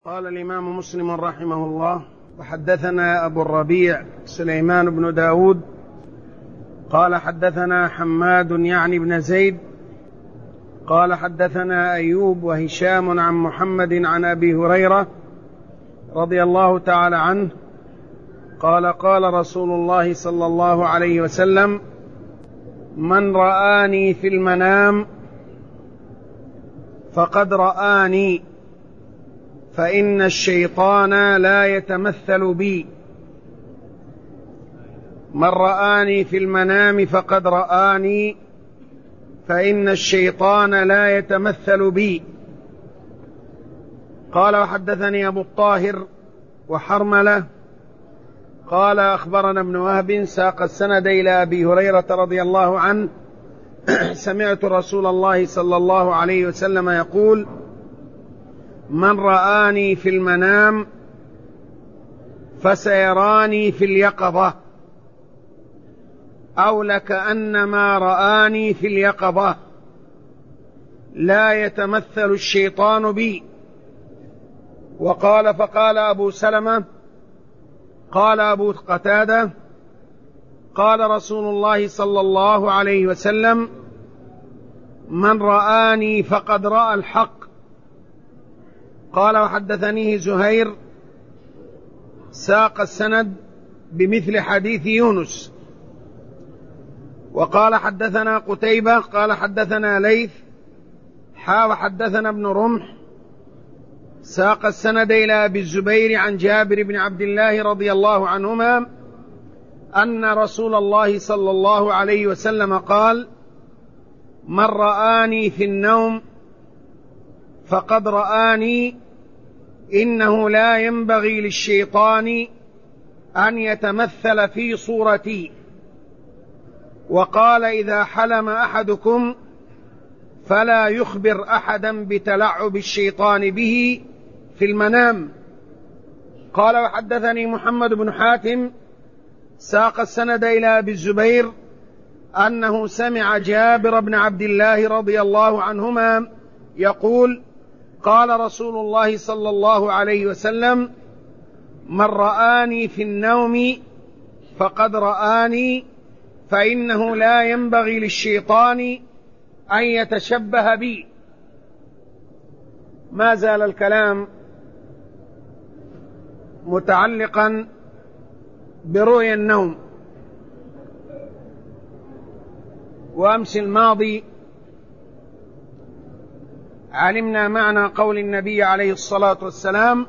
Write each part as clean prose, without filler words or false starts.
قال الإمام مسلم رحمه الله: وحدثنا أبو الربيع سليمان بن داود قال حدثنا حماد يعني بن زيد قال حدثنا أيوب وهشام عن محمد عن أبي هريرة رضي الله تعالى عنه قال: قال رسول الله صلى الله عليه وسلم: من رآني في المنام فقد رآني، فإن الشيطان لا يتمثل بي. من رآني في المنام فقد رآني، فإن الشيطان لا يتمثل بي. قال: وحدثني أبو الطاهر وحرملة قال: أخبرنا ابن وهب ساق السند إلى أبي هريرة رضي الله عنه: سمعت رسول الله صلى الله عليه وسلم يقول: من رآني في المنام فسيراني في اليقظة، أو لكأنما رآني في اليقظة، لا يتمثل الشيطان بي. وقال: فقال أبو سلمة قال أبو قتادة: قال رسول الله صلى الله عليه وسلم: من رآني فقد رأى الحق. قال: وحدثنيه زهير ساق السند بمثل حديث يونس. وقال: حدثنا قتيبة قال: حدثنا ليث وحدثنا ابن رمح ساق السند إلى أبي الزبير عن جابر بن عبد الله رضي الله عنهما أن رسول الله صلى الله عليه وسلم قال: من رآني في النوم فقد رآني، إنه لا ينبغي للشيطان أن يتمثل في صورتي. وقال: إذا حلم أحدكم فلا يخبر أحدا بتلعب الشيطان به في المنام. قال: وحدثني محمد بن حاتم ساق السند إلى أبي الزبير أنه سمع جابر بن عبد الله رضي الله عنهما يقول: قال رسول الله صلى الله عليه وسلم: من رآني في النوم فقد رآني، فإنه لا ينبغي للشيطان أن يتشبه بي. ما زال الكلام متعلقا برؤيا النوم. وأمس الماضي علمنا معنى قول النبي عليه الصلاة والسلام: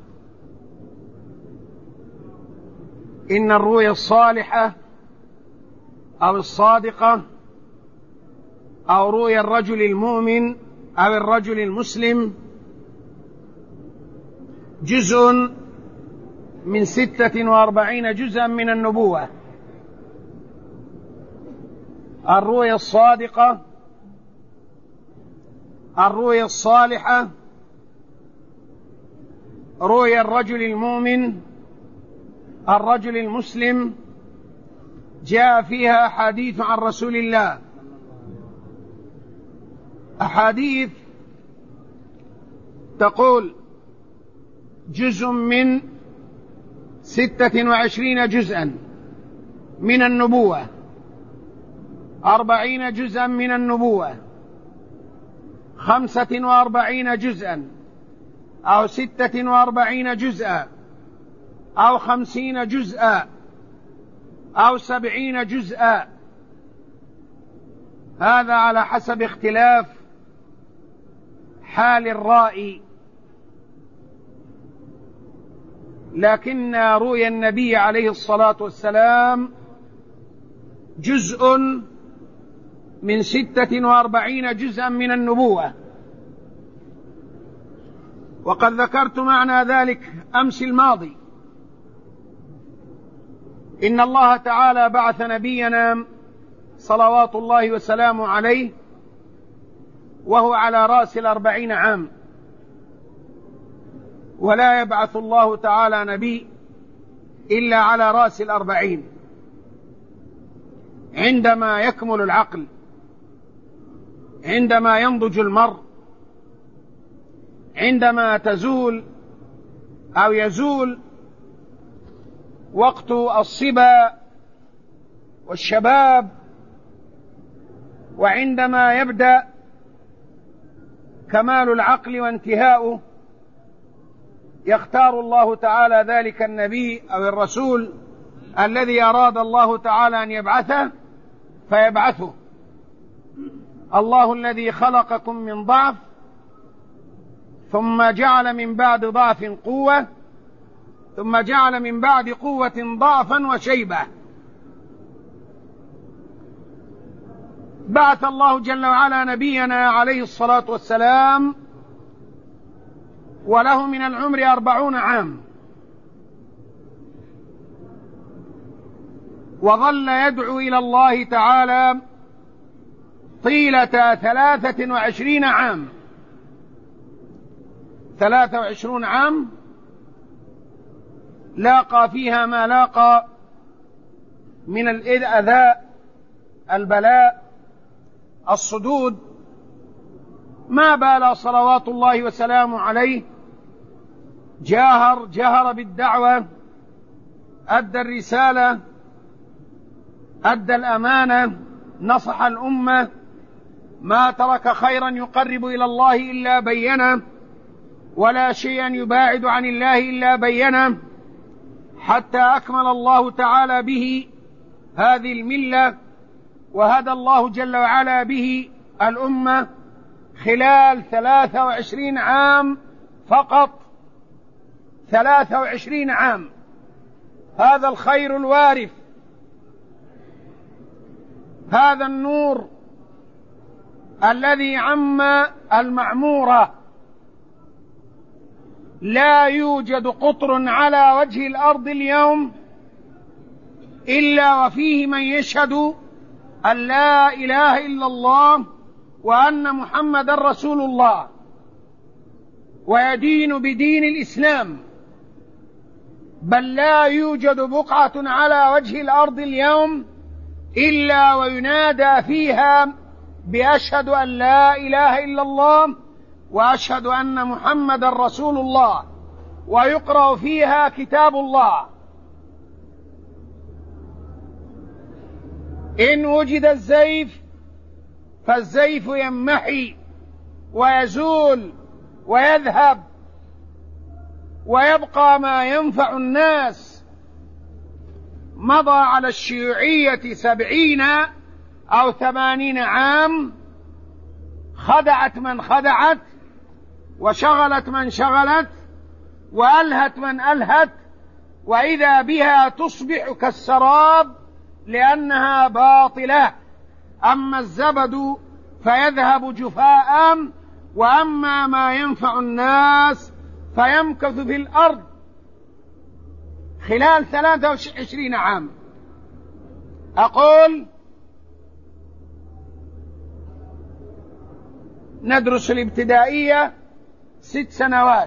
إن الرؤيا الصالحة أو الصادقة أو رؤيا الرجل المؤمن أو الرجل المسلم جزء من 46 جزءا من النبوة. الرؤيا الصادقة، الرؤيا الصالحة، رؤيا الرجل المؤمن، الرجل المسلم، جاء فيها أحاديث عن رسول الله، أحاديث تقول جزء من 26 جزءا من النبوة، 40 جزءا من النبوة، 45 جزءا أو 46 جزءا أو 50 جزءا أو 70 جزءا، هذا على حسب اختلاف حال الرائي. لكن رؤيا النبي عليه الصلاة والسلام جزء من 46 جزءا من النبوة. وقد ذكرت معنى ذلك أمس الماضي. إن الله تعالى بعث نبينا صلوات الله وسلامه عليه وهو على رأس 40 عام، ولا يبعث الله تعالى نبي إلا على رأس 40 عندما يكمل العقل، عندما ينضج المرء، عندما تزول أو يزول وقت الصبا والشباب، وعندما يبدأ كمال العقل وانتهاؤه يختار الله تعالى ذلك النبي أو الرسول الذي أراد الله تعالى أن يبعثه فيبعثه. الله الذي خلقكم من ضعف ثم جعل من بعد ضعف قوة ثم جعل من بعد قوة ضعفا وشيبة. بعث الله جل وعلا نبينا عليه الصلاة والسلام وله من العمر 40 عام، وظل يدعو إلى الله تعالى طيلة 23 عام. 23 عام لاقى فيها ما لاقى من الأذى، البلاء، الصدود، ما بال صلوات الله وسلامه عليه. جاهر بالدعوة، أدى الرسالة، أدى الأمانة، نصح الأمة، ما ترك خيرا يقرب إلى الله إلا بينه، ولا شيئا يباعد عن الله إلا بينه، حتى أكمل الله تعالى به هذه الملة، وهدى الله جل وعلا به الأمة خلال 23 عام فقط. 23 عام، هذا الخير الوارف، هذا النور الذي عم المعمورة. لا يوجد قطر على وجه الأرض اليوم إلا وفيه من يشهد أن لا إله إلا الله وأن محمد رسول الله ويدين بدين الإسلام. بل لا يوجد بقعة على وجه الأرض اليوم إلا وينادى فيها بأشهد أن لا إله إلا الله وأشهد أن محمد رسول الله، ويقرأ فيها كتاب الله. إن وجد الزيف فالزيف ينمحي ويزول ويذهب، ويبقى ما ينفع الناس. مضى على الشيوعية 70 أو 80 عام، خدعت من خدعت، وشغلت من شغلت، وألهت من ألهت، وإذا بها تصبح كالسراب لأنها باطلة. أما الزبد فيذهب جفاء، وأما ما ينفع الناس فيمكث في الأرض. خلال 23 عام أقول ندرس الابتدائية 6 سنوات،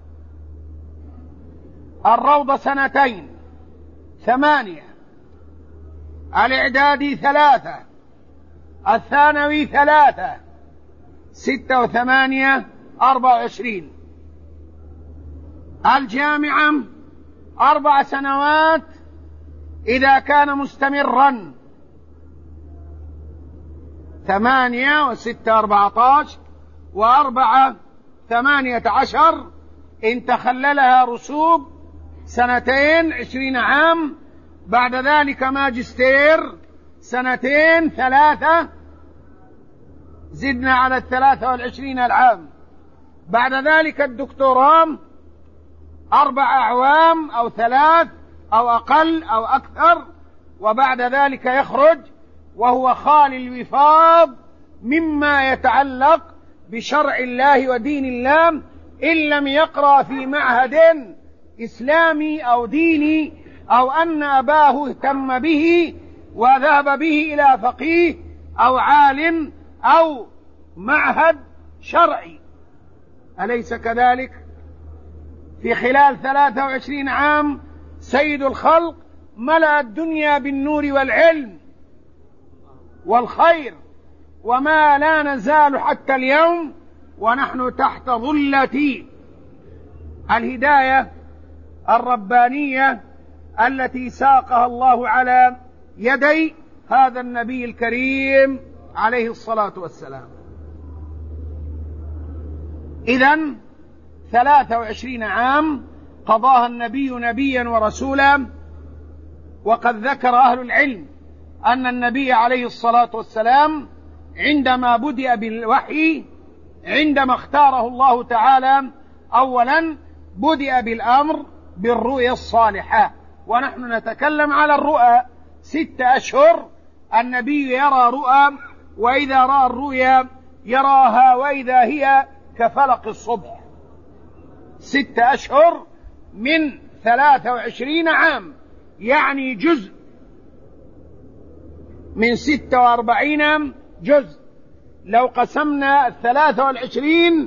الروضة 2 8، الإعدادي 3، الثانوي 3، 6 و8 24، الجامعة 4 سنوات إذا كان مستمرا، 8 و6 14 و4 18، إن تخللها رسوب 2 20 عام، بعد ذلك ماجستير 2 3، زدنا على 23 العام، بعد ذلك الدكتوراه 4 أعوام أو 3 أو أقل أو أكثر، وبعد ذلك يخرج وهو خالي الوفاض مما يتعلق بشرع الله ودين الله، إن لم يقرأ في معهد إسلامي أو ديني، أو أن أباه اهتم به وذهب به إلى فقيه أو عالم أو معهد شرعي. أليس كذلك؟ في خلال 23 عام سيد الخلق ملأ الدنيا بالنور والعلم والخير، وما لا نزال حتى اليوم ونحن تحت ظلة الهداية الربانية التي ساقها الله على يدي هذا النبي الكريم عليه الصلاة والسلام. إذن 23 عام قضاها النبي نبيا ورسولا. وقد ذكر أهل العلم أن النبي عليه الصلاة والسلام عندما بدأ بالوحي، عندما اختاره الله تعالى، أولا بدأ بالأمر بالرؤيا الصالحة، ونحن نتكلم على الرؤى. 6 أشهر النبي يرى رؤى، وإذا رأى الرؤيا يراها وإذا هي كفلق الصبح. 6 أشهر من 23 عام، يعني جزء من 46 جزء. لو قسمنا 23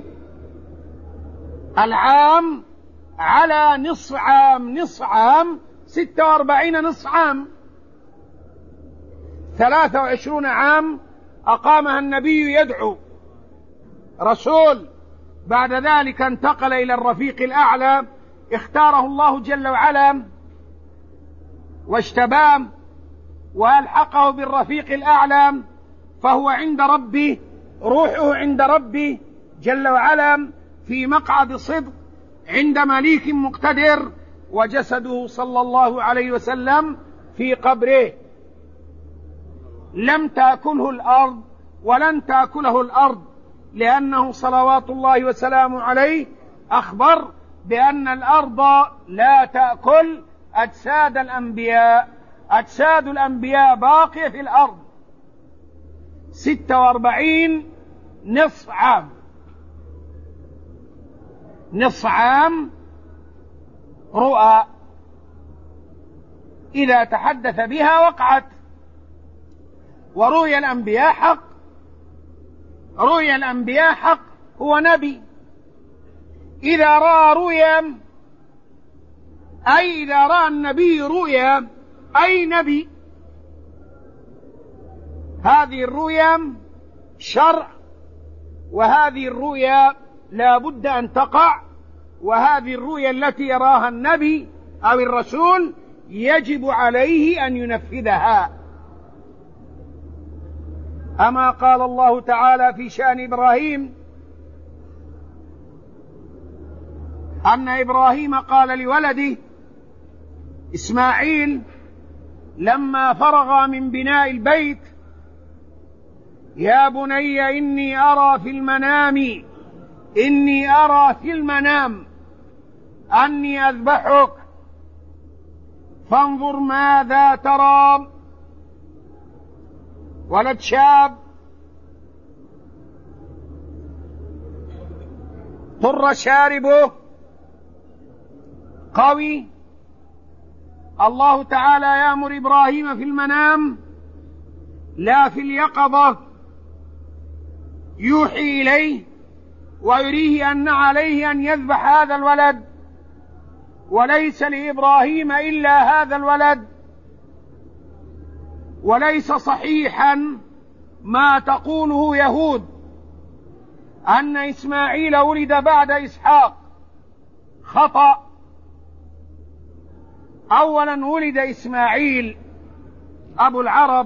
العام على نصف عام، 46 نصف عام. 23 عام أقامها النبي يدعو رسول، بعد ذلك انتقل إلى الرفيق الأعلى، اختاره الله جل وعلا واشتباه وألحقه بالرفيق الأعلى، فهو عند ربه، روحه عند ربه جل وعلا في مقعد صدق عند مليك مقتدر، وجسده صلى الله عليه وسلم في قبره. لم تأكله الأرض ولن تأكله الأرض، لأنه صلوات الله وسلامه عليه أخبر بأن الأرض لا تأكل أجساد الأنبياء، أجساد الأنبياء باقية في الأرض. 46 نصف عام، نصف عام رؤى إذا تحدث بها وقعت. ورؤيا الأنبياء حق، رؤيا الأنبياء حق، هو نبي. إذا رأى رؤيا، أي إذا رأى النبي رؤيا أي نبي، هذه الرؤيا شرع، وهذه الرؤيا لا بد أن تقع، وهذه الرؤيا التي يراها النبي أو الرسول يجب عليه أن ينفذها. أما قال الله تعالى في شأن إبراهيم أن إبراهيم قال لولده إسماعيل لما فرغ من بناء البيت: يا بني إني أرى في المنام أني أذبحك فانظر ماذا ترى. ولد شاب طر شاربه قوي. الله تعالى يأمر إبراهيم في المنام لا في اليقظة، يوحي إليه ويريه أن عليه أن يذبح هذا الولد، وليس لإبراهيم إلا هذا الولد. وليس صحيحا ما تقوله يهود أن إسماعيل ولد بعد إسحاق، خطأ. أولا ولد إسماعيل أبو العرب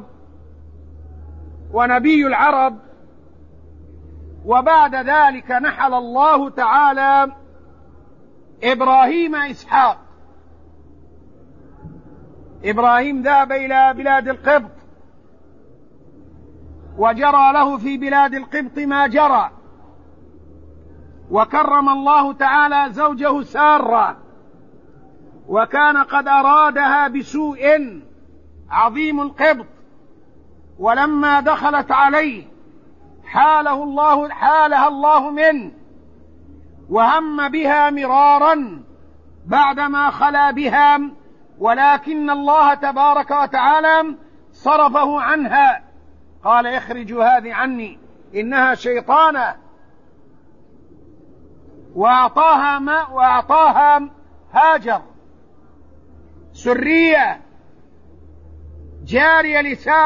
ونبي العرب، وبعد ذلك نحل الله تعالى إبراهيم إسحاق. إبراهيم ذهب إلى بلاد القبط وجرى له في بلاد القبط ما جرى، وكرم الله تعالى زوجه سارة، وكان قد أرادها بسوء عظيم القبط، ولما دخلت عليه حالها الله منه، وهم بها مرارا بعدما خلا بها، ولكن الله تبارك وتعالى صرفه عنها، قال: اخرجوا هذه عني إنها شيطانة. وأعطاها ماء، وأعطاها هاجر سرية جارية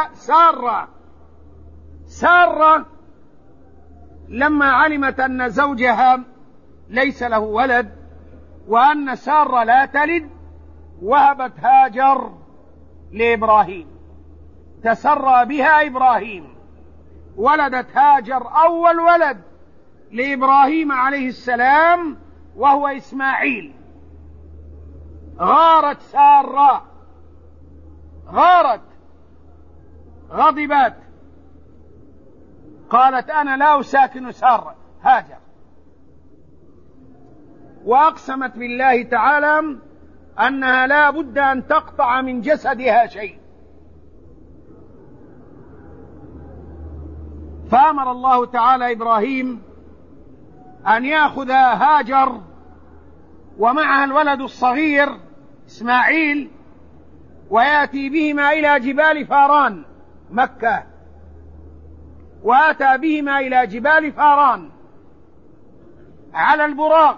سارة لما علمت أن زوجها ليس له ولد وأن سارة لا تلد، وهبت هاجر لإبراهيم، تسرى بها إبراهيم، ولدت هاجر أول ولد لإبراهيم عليه السلام وهو إسماعيل. غارت سارة، غارت، غضبت، قالت أنا لا أساكن سارة هاجر، وأقسمت بالله تعالى أنها لا بد أن تقطع من جسدها شيء. فأمر الله تعالى إبراهيم أن يأخذ هاجر ومعها الولد الصغير إسماعيل، ويأتي بهما إلى جبال فاران مكة، وأتى بهما إلى جبال فاران على البراق،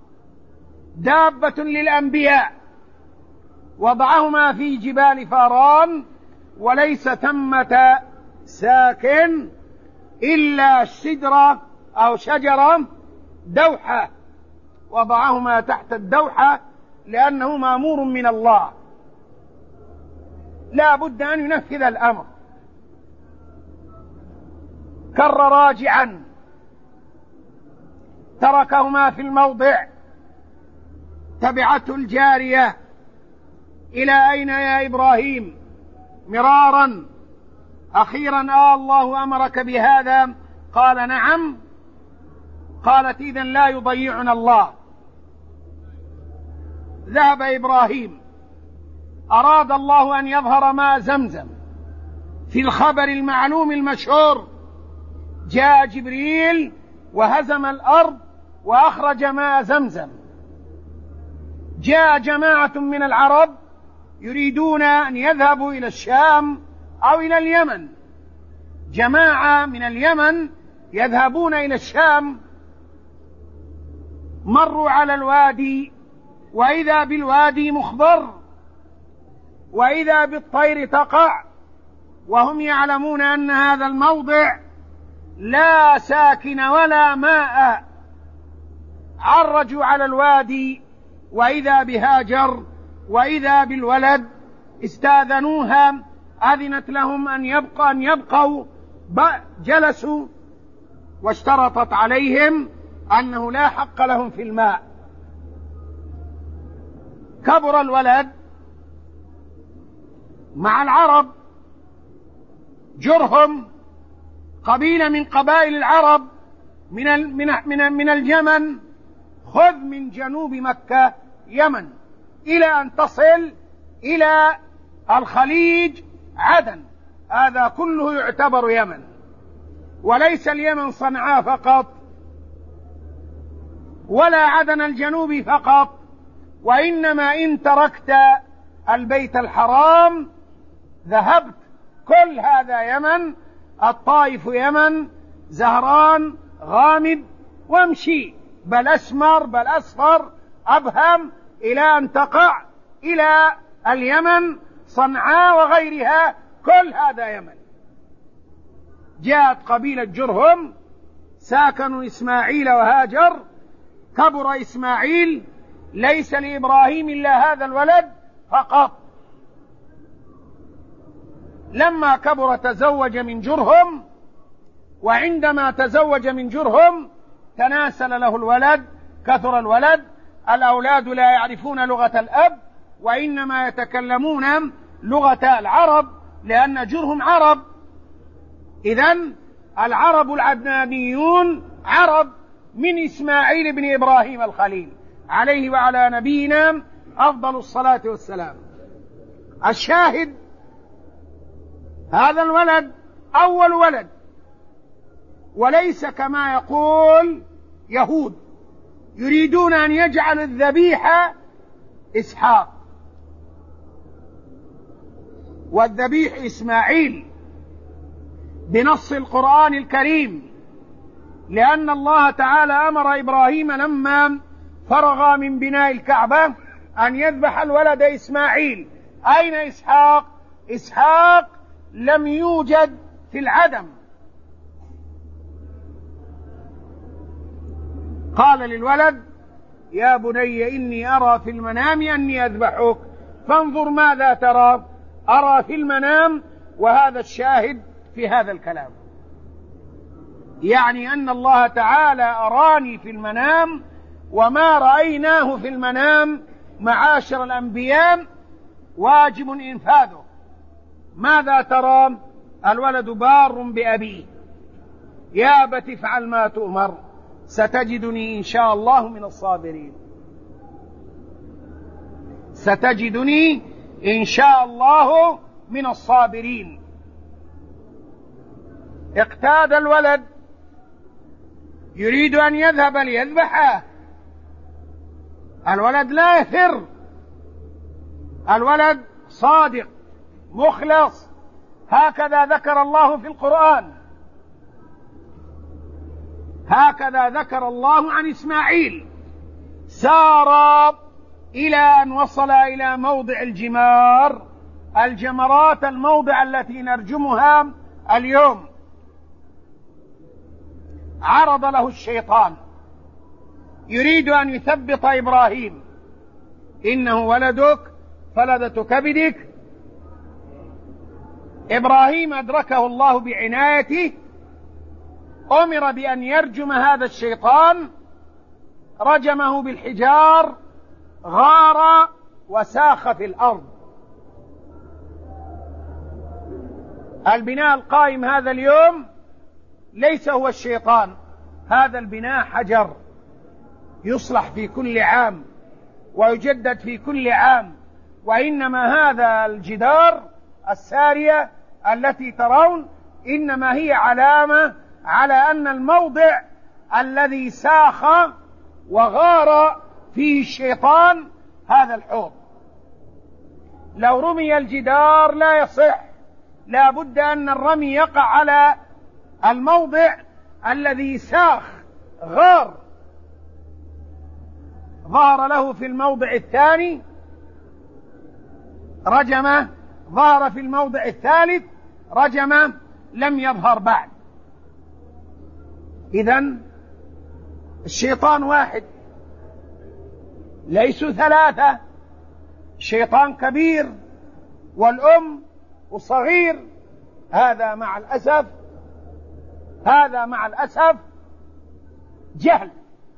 دابة للأنبياء، وضعهما في جبال فاران، وليس ثمة ساكن إلا شجرة أو شجرة دوحة، وضعهما تحت الدوحة لأنه مأمور من الله، لا بد أن ينفذ الأمر. كر راجعا، تركهما في الموضع، تبعته الجارية: إلى أين يا إبراهيم؟ مرارا، أخيرا الله أمرك بهذا؟ قال نعم. قالت إذن لا يضيعنا الله. ذهب إبراهيم، أراد الله أن يظهر ماء زمزم في الخبر المعلوم المشهور، جاء جبريل وهزم الأرض وأخرج ماء زمزم. جاء جماعة من العرب يريدون أن يذهبوا إلى الشام أو إلى اليمن، جماعة من اليمن يذهبون إلى الشام، مروا على الوادي، وإذا بالوادي مخضر، وإذا بالطير تقع، وهم يعلمون أن هذا الموضع لا ساكن ولا ماء. عرجوا على الوادي، وإذا بهاجر، وإذا بالولد، استاذنوها، أذنت لهم أن يبقوا، جلسوا، واشترطت عليهم أنه لا حق لهم في الماء. كبر الولد مع العرب، جرهم قبيلة من قبائل العرب من اليمن، خذ من جنوب مكة يمن إلى أن تصل إلى الخليج عدن، هذا كله يعتبر يمن، وليس اليمن صنعاء فقط، ولا عدن الجنوب فقط، وإنما إن تركت البيت الحرام ذهبت، كل هذا يمن، الطائف يمن، زهران، غامد، وامشي، بل أسمر بل أصفر أبهم، إلى أن تقع إلى اليمن، صنعاء وغيرها، كل هذا يمن. جاءت قبيلة جرهم، ساكنوا إسماعيل وهاجر. كبر إسماعيل، ليس لإبراهيم إلا هذا الولد فقط. لما كبر تزوج من جرهم، وعندما تزوج من جرهم تناسل له الولد، كثر الولد، الأولاد لا يعرفون لغة الأب، وإنما يتكلمون لغة العرب، لأن جرهم عرب. إذن العرب العدنانيون عرب من إسماعيل بن إبراهيم الخليل عليه وعلى نبينا أفضل الصلاة والسلام. الشاهد، هذا الولد أول ولد، وليس كما يقول يهود يريدون أن يجعلوا الذبيحة إسحاق، والذبيح إسماعيل بنص القرآن الكريم، لأن الله تعالى أمر إبراهيم لما فرغ من بناء الكعبة أن يذبح الولد إسماعيل. أين إسحاق؟ إسحاق لم يوجد في العدم. قال للولد: يا بني إني أرى في المنام أني أذبحك فانظر ماذا ترى. أرى في المنام، وهذا الشاهد في هذا الكلام، يعني أن الله تعالى أراني في المنام، وما رأيناه في المنام معاشر الأنبياء واجب إنفاذه. ماذا ترى؟ الولد بار بأبيه، يا أبت افعل ما تؤمر ستجدني إن شاء الله من الصابرين. ستجدني إن شاء الله من الصابرين. اقتاد الولد يريد أن يذهب ليذبحه. الولد لا يفر، الولد صادق مخلص، هكذا ذكر الله في القرآن، هكذا ذكر الله عن إسماعيل. سار إلى أن وصل إلى موضع الجمرات، الموضع التي نرجمها اليوم. عرض له الشيطان يريد أن يثبط إبراهيم، إنه ولدك فلدة كبدك. إبراهيم أدركه الله بعنايته، أمر بأن يرجم هذا الشيطان، رجمه بالحجار، غار وساخ في الأرض. البناء القائم هذا اليوم ليس هو الشيطان، هذا البناء حجر يصلح في كل عام ويجدد في كل عام، وإنما هذا الجدار السارية التي ترون إنما هي علامة على أن الموضع الذي ساخ وغار فيه الشيطان هذا الحوض. لو رمي الجدار لا يصح، لا بد أن الرمي يقع على الموضع الذي ساخ غار. ظهر له في الموضع الثاني رجمه، ظهر في الموضع الثالث رجمه، لم يظهر بعد. إذن الشيطان واحد ليسوا ثلاثة، شيطان كبير والأم وصغير. هذا مع الأسف جهل.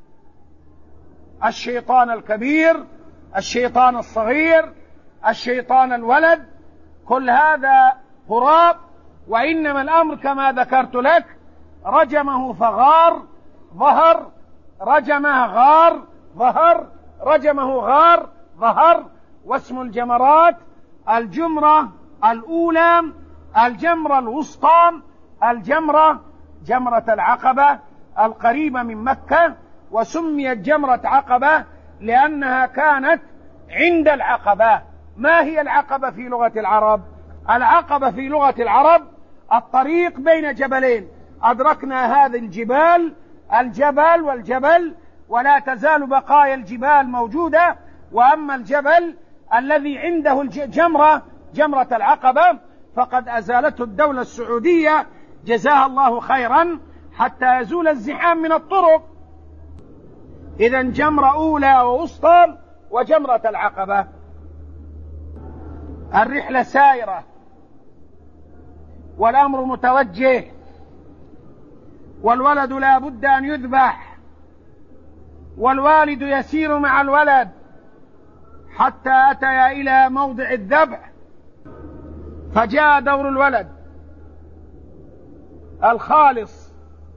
الشيطان الكبير، الشيطان الصغير، الشيطان الولد، كل هذا هراء. وإنما الأمر كما ذكرت لك، رجمه فغار ظهر، رجمه غار ظهر، رجمه غار ظهر. واسم الجمرات الجمرة الأولى، الجمرة الوسطى، جمرة العقبة القريبة من مكة، وسميت جمرة عقبة لأنها كانت عند العقبة. ما هي العقبة في لغة العرب؟ العقبة في لغة العرب الطريق بين جبلين، أدركنا هذه الجبل والجبل، ولا تزال بقايا الجبال موجودة. وأما الجبل الذي عنده جمرة العقبة فقد أزالته الدولة السعودية جزاها الله خيرا حتى يزول الزحام من الطرق. إذن جمرة أولى ووسطى وجمرة العقبة. الرحلة سائرة والأمر متوجه، والولد لا بد أن يذبح، والوالد يسير مع الولد حتى أتيا إلى موضع الذبح. فجاء دور الولد الخالص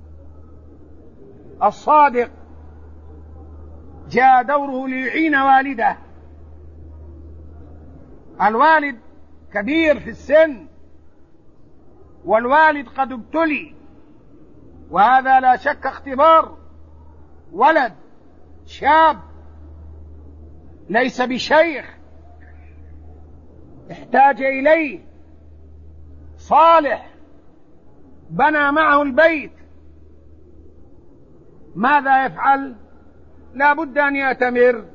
الصادق، جاء دوره ليعين والده. الوالد كبير في السن، والوالد قد ابتلي، وهذا لا شك اختبار. ولد شاب ليس بشيخ، احتاج إليه، صالح، بنى معه البيت. ماذا يفعل؟ لا بد أن يأتمر.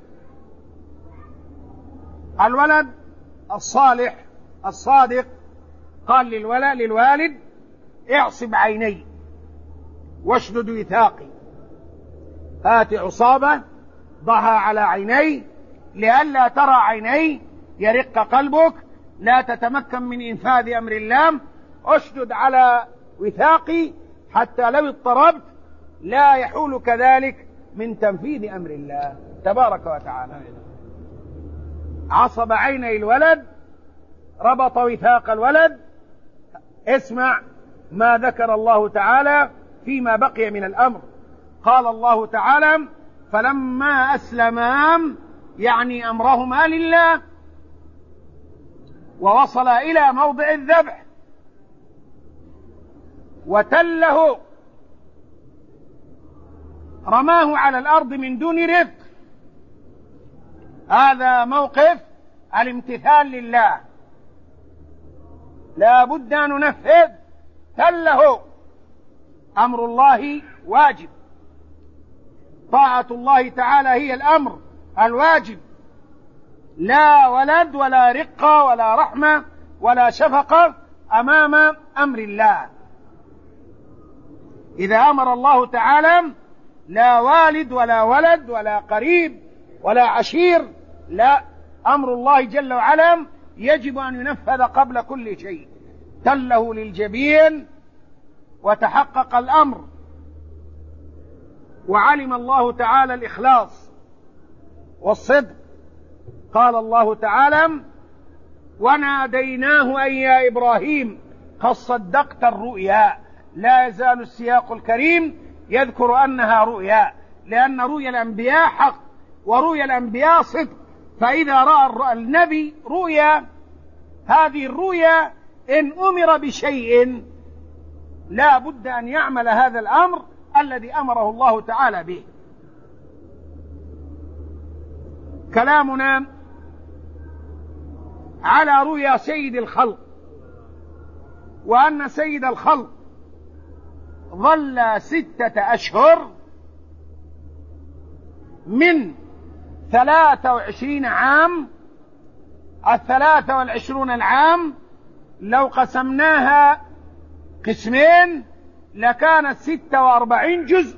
الولد الصالح الصادق قال للوالد اعصب عيني واشدد وثاقي، هات عصابة ضعها على عيني لئلا ترى عيني يرق قلبك، لا تتمكن من إنفاذ أمر الله. أشدد على وثاقي حتى لو اضطربت لا يحول كذلك من تنفيذ أمر الله تبارك وتعالى. عصب عيني الولد، ربط وثاق الولد. اسمع ما ذكر الله تعالى فيما بقي من الأمر. قال الله تعالى: فلما أسلما، يعني أمرهما لله، ووصل إلى موضع الذبح وتله، رماه على الأرض من دون رفق. هذا موقف الامتثال لله، لا بد أن ننفذ. تله، أمر الله واجب، طاعة الله تعالى هي الأمر الواجب، لا ولد ولا رقة ولا رحمة ولا شفقة أمام أمر الله. إذا أمر الله تعالى لا والد ولا ولد ولا قريب ولا عشير، لا، أمر الله جل وعلا يجب أن ينفذ قبل كل شيء. تله للجبين وتحقق الأمر، وعلم الله تعالى الإخلاص والصدق. قال الله تعالى: وناديناه أن يا إبراهيم قد صدقت الرؤيا. لا يزال السياق الكريم يذكر أنها رؤيا، لأن رؤيا الأنبياء حق ورؤيا الأنبياء صدق. فإذا رأى النبي رؤيا، هذه الرؤيا إن أمر بشيء لا بد أن يعمل هذا الأمر الذي أمره الله تعالى به. كلامنا على رؤيا سيد الخلق، وأن سيد الخلق ظل 6 أشهر من 23 عام. 23 العام لو قسمناها قسمين لكانت 46 جزء.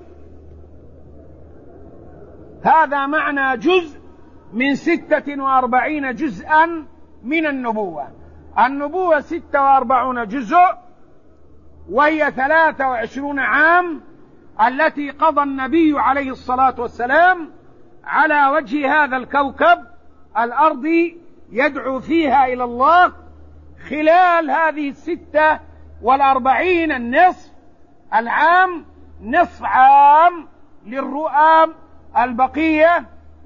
هذا معنى جزء من 46 جزءا من النبوة. النبوة 46 جزء، وهي 23 عام التي قضى النبي عليه الصلاة والسلام على وجه هذا الكوكب الأرضي يدعو فيها إلى الله. خلال هذه 46 النصف العام، نصف عام للرؤى البقية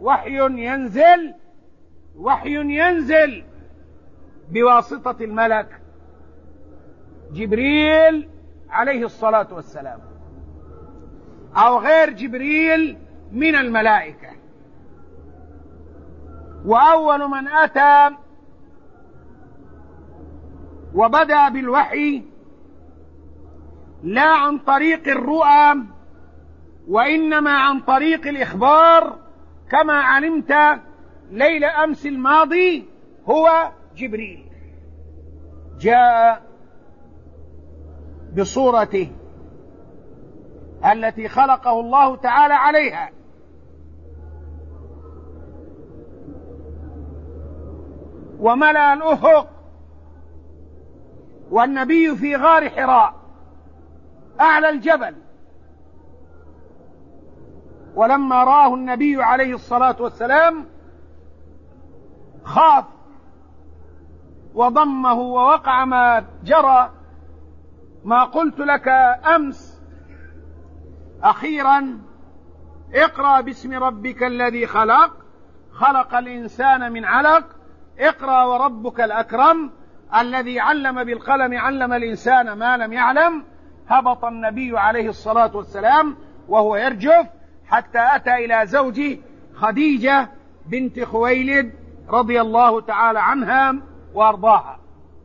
وحي ينزل بواسطة الملك جبريل عليه الصلاة والسلام، أو غير جبريل من الملائكة. وأول من أتى وبدأ بالوحي لا عن طريق الرؤى وإنما عن طريق الإخبار، كما علمت ليل أمس الماضي، هو جبريل. جاء بصورته التي خلقه الله تعالى عليها، وملأ الأفق، والنبي في غار حراء أعلى الجبل. ولما رآه النبي عليه الصلاة والسلام خاف وضمه ووقع ما جرى، ما قلت لك أمس. أخيرا اقرأ باسم ربك الذي خلق، خلق الإنسان من علق، اقرأ وربك الأكرم الذي علم بالقلم علم الإنسان ما لم يعلم. هبط النبي عليه الصلاة والسلام وهو يرجف حتى أتى إلى زوجه خديجة بنت خويلد رضي الله تعالى عنها وأرضاها،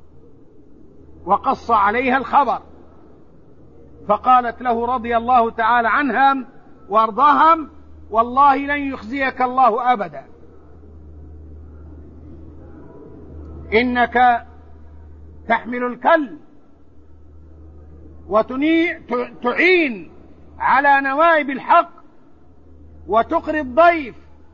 وقص عليها الخبر، فقالت له رضي الله تعالى عنها وأرضاها: والله لن يخزيك الله أبدا، إنك تحمل الكل وتعين على نوائب الحق وتقري الضيف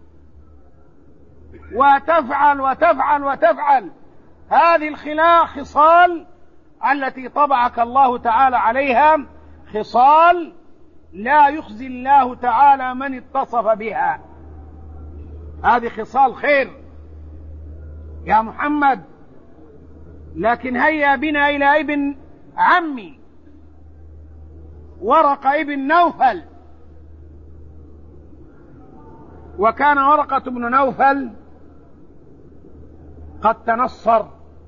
وتفعل وتفعل وتفعل. هذه خصال التي طبعك الله تعالى عليها خصال لا يخزي الله تعالى من اتصف بها. هذه خصال خير يا محمد. لكن هيا بنا إلى ابن عمي ورقة ابن نوفل. وكان ورقة بن نوفل قد تنصر.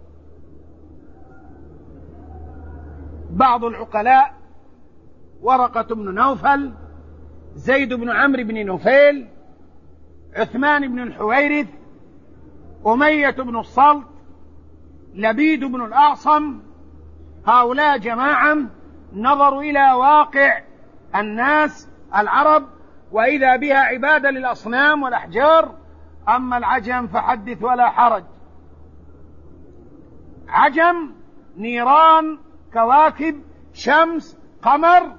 بعض العقلاء ورقة بن نوفل، زيد بن عمرو بن نفيل، عثمان بن الحويرث، أمية بن الصلت، لبيد بن الأعصم، هؤلاء جماعة نظروا إلى واقع الناس العرب وإذا بها عبادة للأصنام والأحجار. أما العجم فحدث ولا حرج. عجم، نيران، كواكب، شمس، قمر.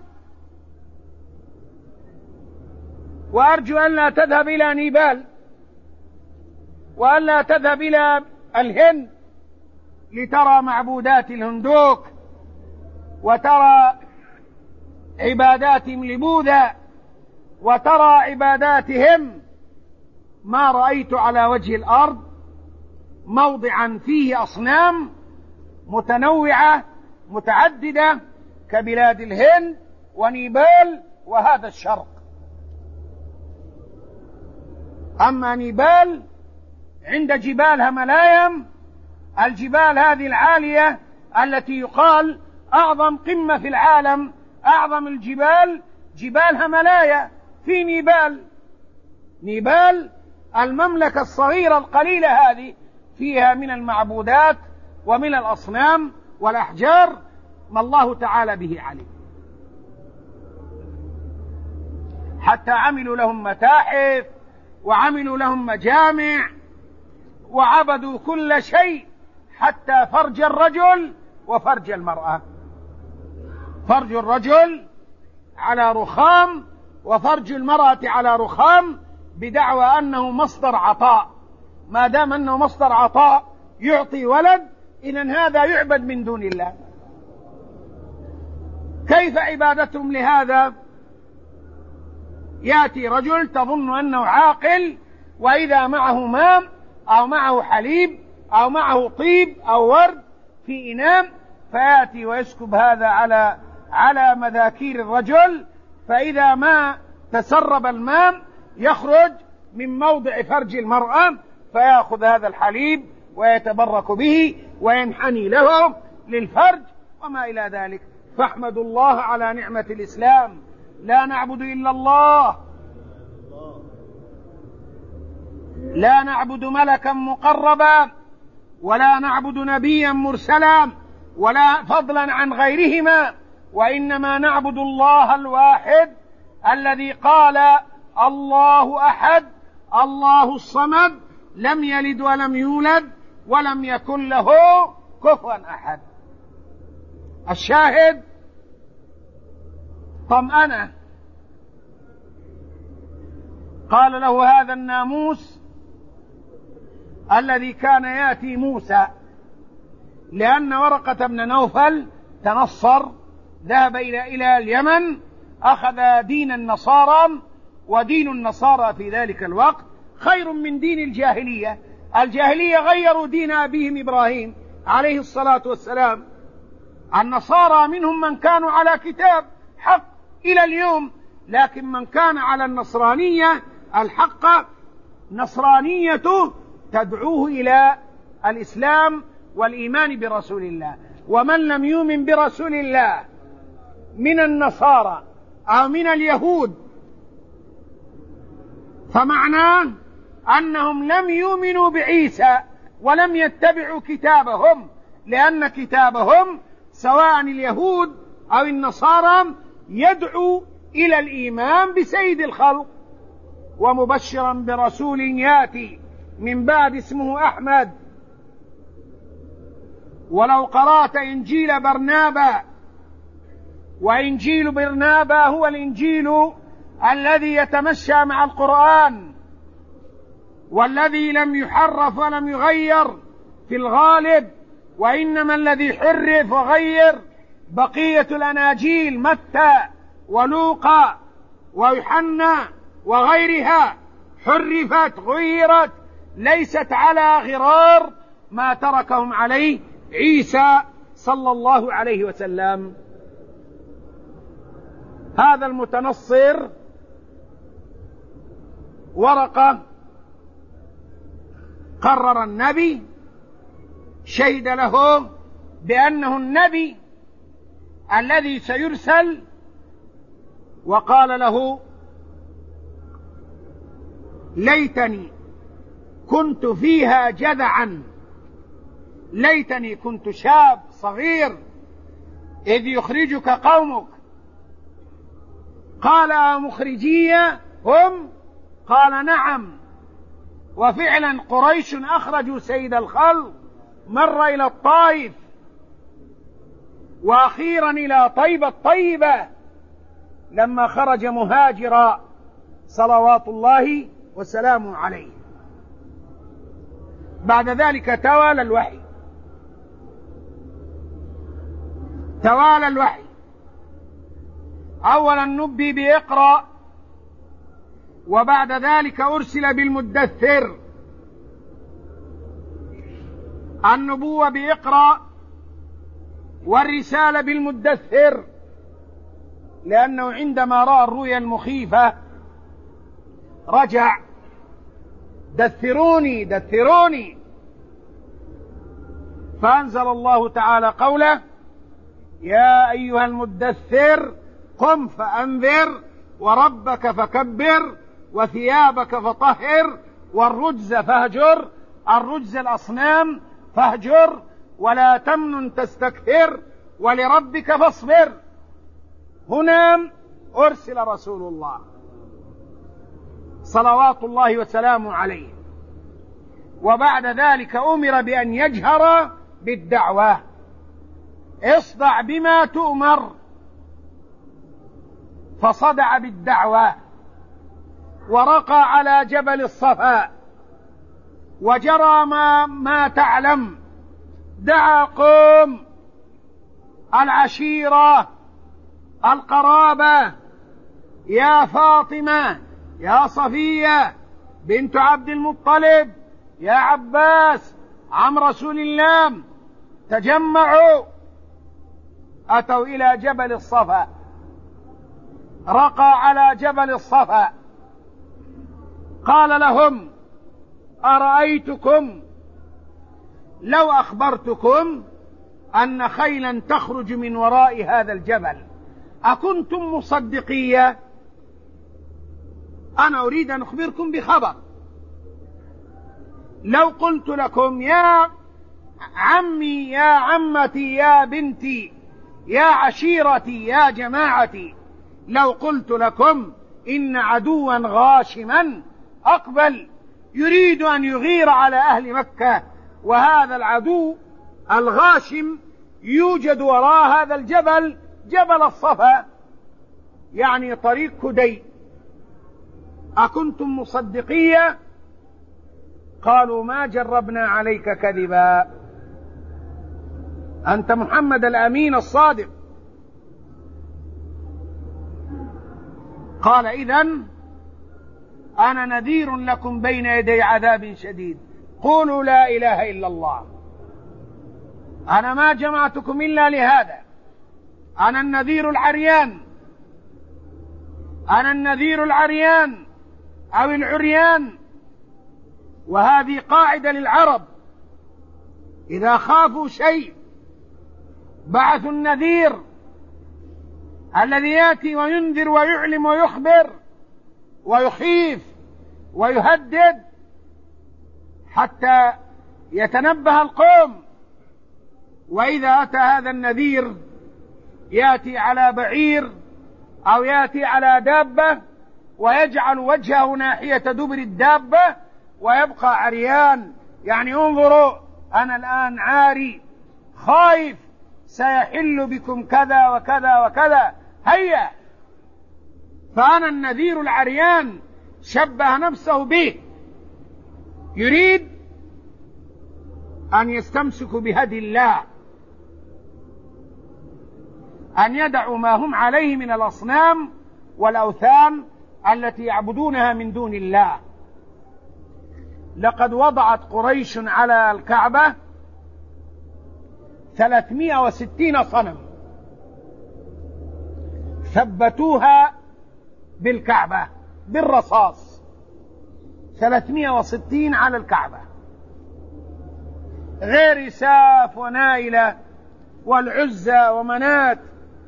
وأرجو أن لا تذهب إلى نيبال وأن لا تذهب إلى الهند لترى معبودات الهندوك وترى عباداتهم لبوذا وترى عباداتهم. ما رأيت على وجه الأرض موضعا فيه أصنام متنوعة متعددة كبلاد الهند ونيبال وهذا الشرق. أما نيبال عند جبال هملايم، الجبال هذه العالية التي يقال أعظم قمة في العالم، أعظم الجبال جبال هملايا في نيبال. نيبال المملكة الصغيرة القليلة هذه فيها من المعبودات ومن الأصنام والأحجار ما الله تعالى به عليم. حتى عملوا لهم متاحف وعملوا لهم مجامع وعبدوا كل شيء حتى فرج الرجل وفرج المرأة. فرج الرجل على رخام وفرج المرأة على رخام بدعوى أنه مصدر عطاء. ما دام أنه مصدر عطاء يعطي ولد، إذن هذا يعبد من دون الله. كيف عبادتهم لهذا؟ يأتي رجل تظن أنه عاقل وإذا معه ماء أو معه حليب أو معه طيب أو ورد في إناء فيأتي ويسكب هذا على مذاكير الرجل، فإذا ما تسرب الماء يخرج من موضع فرج المرأة فيأخذ هذا الحليب ويتبرك به وينحني له للفرج وما إلى ذلك. فاحمدوا الله على نعمة الإسلام. لا نعبد إلا الله، لا نعبد ملكا مقربا ولا نعبد نبيا مرسلا ولا فضلا عن غيرهما، وإنما نعبد الله الواحد الذي قال الله أحد الله الصمد لم يلد ولم يولد ولم يكن له كفوا أحد. الشاهد طمأنة. قال له هذا الناموس الذي كان يأتي موسى، لأن ورقة بن نوفل تنصر، ذهب إلى اليمن، أخذ دين النصارى، ودين النصارى في ذلك الوقت خير من دين الجاهلية. الجاهلية غيروا دين أبيهم إبراهيم عليه الصلاة والسلام. النصارى منهم من كانوا على كتاب حق إلى اليوم، لكن من كان على النصرانية الحق نصرانيته تدعوه إلى الإسلام والإيمان برسول الله. ومن لم يؤمن برسول الله من النصارى أو من اليهود فمعناه أنهم لم يؤمنوا بعيسى ولم يتبعوا كتابهم، لأن كتابهم سواء اليهود أو النصارى يدعو إلى الإيمان بسيد الخلق ومبشرا برسول يأتي من بعد اسمه أحمد. ولو قرأت إنجيل برنابا، وإنجيل برنابا هو الإنجيل الذي يتمشى مع القرآن، والذي لم يحرف ولم يغير في الغالب، وإنما الذي حرف وغير بقية الأناجيل متى ولوقا ويوحنا وغيرها، حرفت غيرت، ليست على غرار ما تركهم عليه عيسى صلى الله عليه وسلم. هذا المتنصر ورقة قرر النبي، شهد له بأنه النبي الذي سيرسل، وقال له: ليتني كنت فيها جذعا، ليتني كنت شاب صغير إذ يخرجك قومك. قال: مخرجية هم؟ قال: نعم. وفعلا قريش أخرجوا سيد الخلق، مر إلى الطائف وأخيرا إلى طيبة الطيبة لما خرج مهاجرا صلوات الله وسلامه عليه. بعد ذلك توالى الوحي، توالى الوحي. أولا نبي بإقرأ، وبعد ذلك أرسل بالمدثر. النبوة بإقرأ والرسالة بالمدثر، لأنه عندما رأى الرؤيا المخيفة رجع: دثروني دثروني. فأنزل الله تعالى قوله: يا أيها المدثر قم فأنذر وربك فكبر وثيابك فطهر والرجز فاهجر، الرجز الأصنام فاهجر، ولا تمنن تستكثر ولربك فاصبر. هنا أرسل رسول الله صلوات الله وسلامه عليه، وبعد ذلك أمر بأن يجهر بالدعوة: اصدع بما تؤمر. فصدع بالدعوة ورقى على جبل الصفا وجرى ما تعلم، دعا قوم العشيرة القرابة: يا فاطمة، يا صفية بنت عبد المطلب، يا عباس عم رسول الله، تجمعوا. أتوا إلى جبل الصفا، رقى على جبل الصفا، قال لهم: أرأيتكم لو أخبرتكم أن خيلا تخرج من وراء هذا الجبل أكنتم مصدقية؟ أنا أريد أن أخبركم بخبر. لو قلت لكم: يا عمي، يا عمتي، يا بنتي، يا عشيرتي، يا جماعتي، لو قلت لكم إن عدوا غاشما أقبل يريد أن يغير على أهل مكة، وهذا العدو الغاشم يوجد وراء هذا الجبل، جبل الصفا، يعني طريق كدي، أكنتم مصدقية؟ قالوا: ما جربنا عليك كذبا، أنت محمد الأمين الصادق. قال: إذن أنا نذير لكم بين يدي عذاب شديد، قولوا لا إله إلا الله. أنا ما جمعتكم إلا لهذا، أنا النذير العريان، أنا النذير العريان أو العريان. وهذه قاعدة للعرب، إذا خافوا شيء بعثوا النذير الذي يأتي وينذر ويعلم ويخبر ويخيف ويهدد حتى يتنبه القوم. وإذا أتى هذا النذير يأتي على بعير أو يأتي على دابة ويجعل وجهه ناحية دبر الدابة ويبقى عريان، يعني انظروا أنا الآن عاري خايف سيحل بكم كذا وكذا وكذا، هيا. فأنا النذير العريان، شبه نفسه به يريد أن يستمسكوا بهدي الله، أن يدعوا ما هم عليه من الأصنام والأوثان التي يعبدونها من دون الله. لقد وضعت قريش على الكعبة 360 صنم، ثبتوها بالكعبة بالرصاص، 360 على الكعبة، غير إساف ونائلة والعزى ومنات،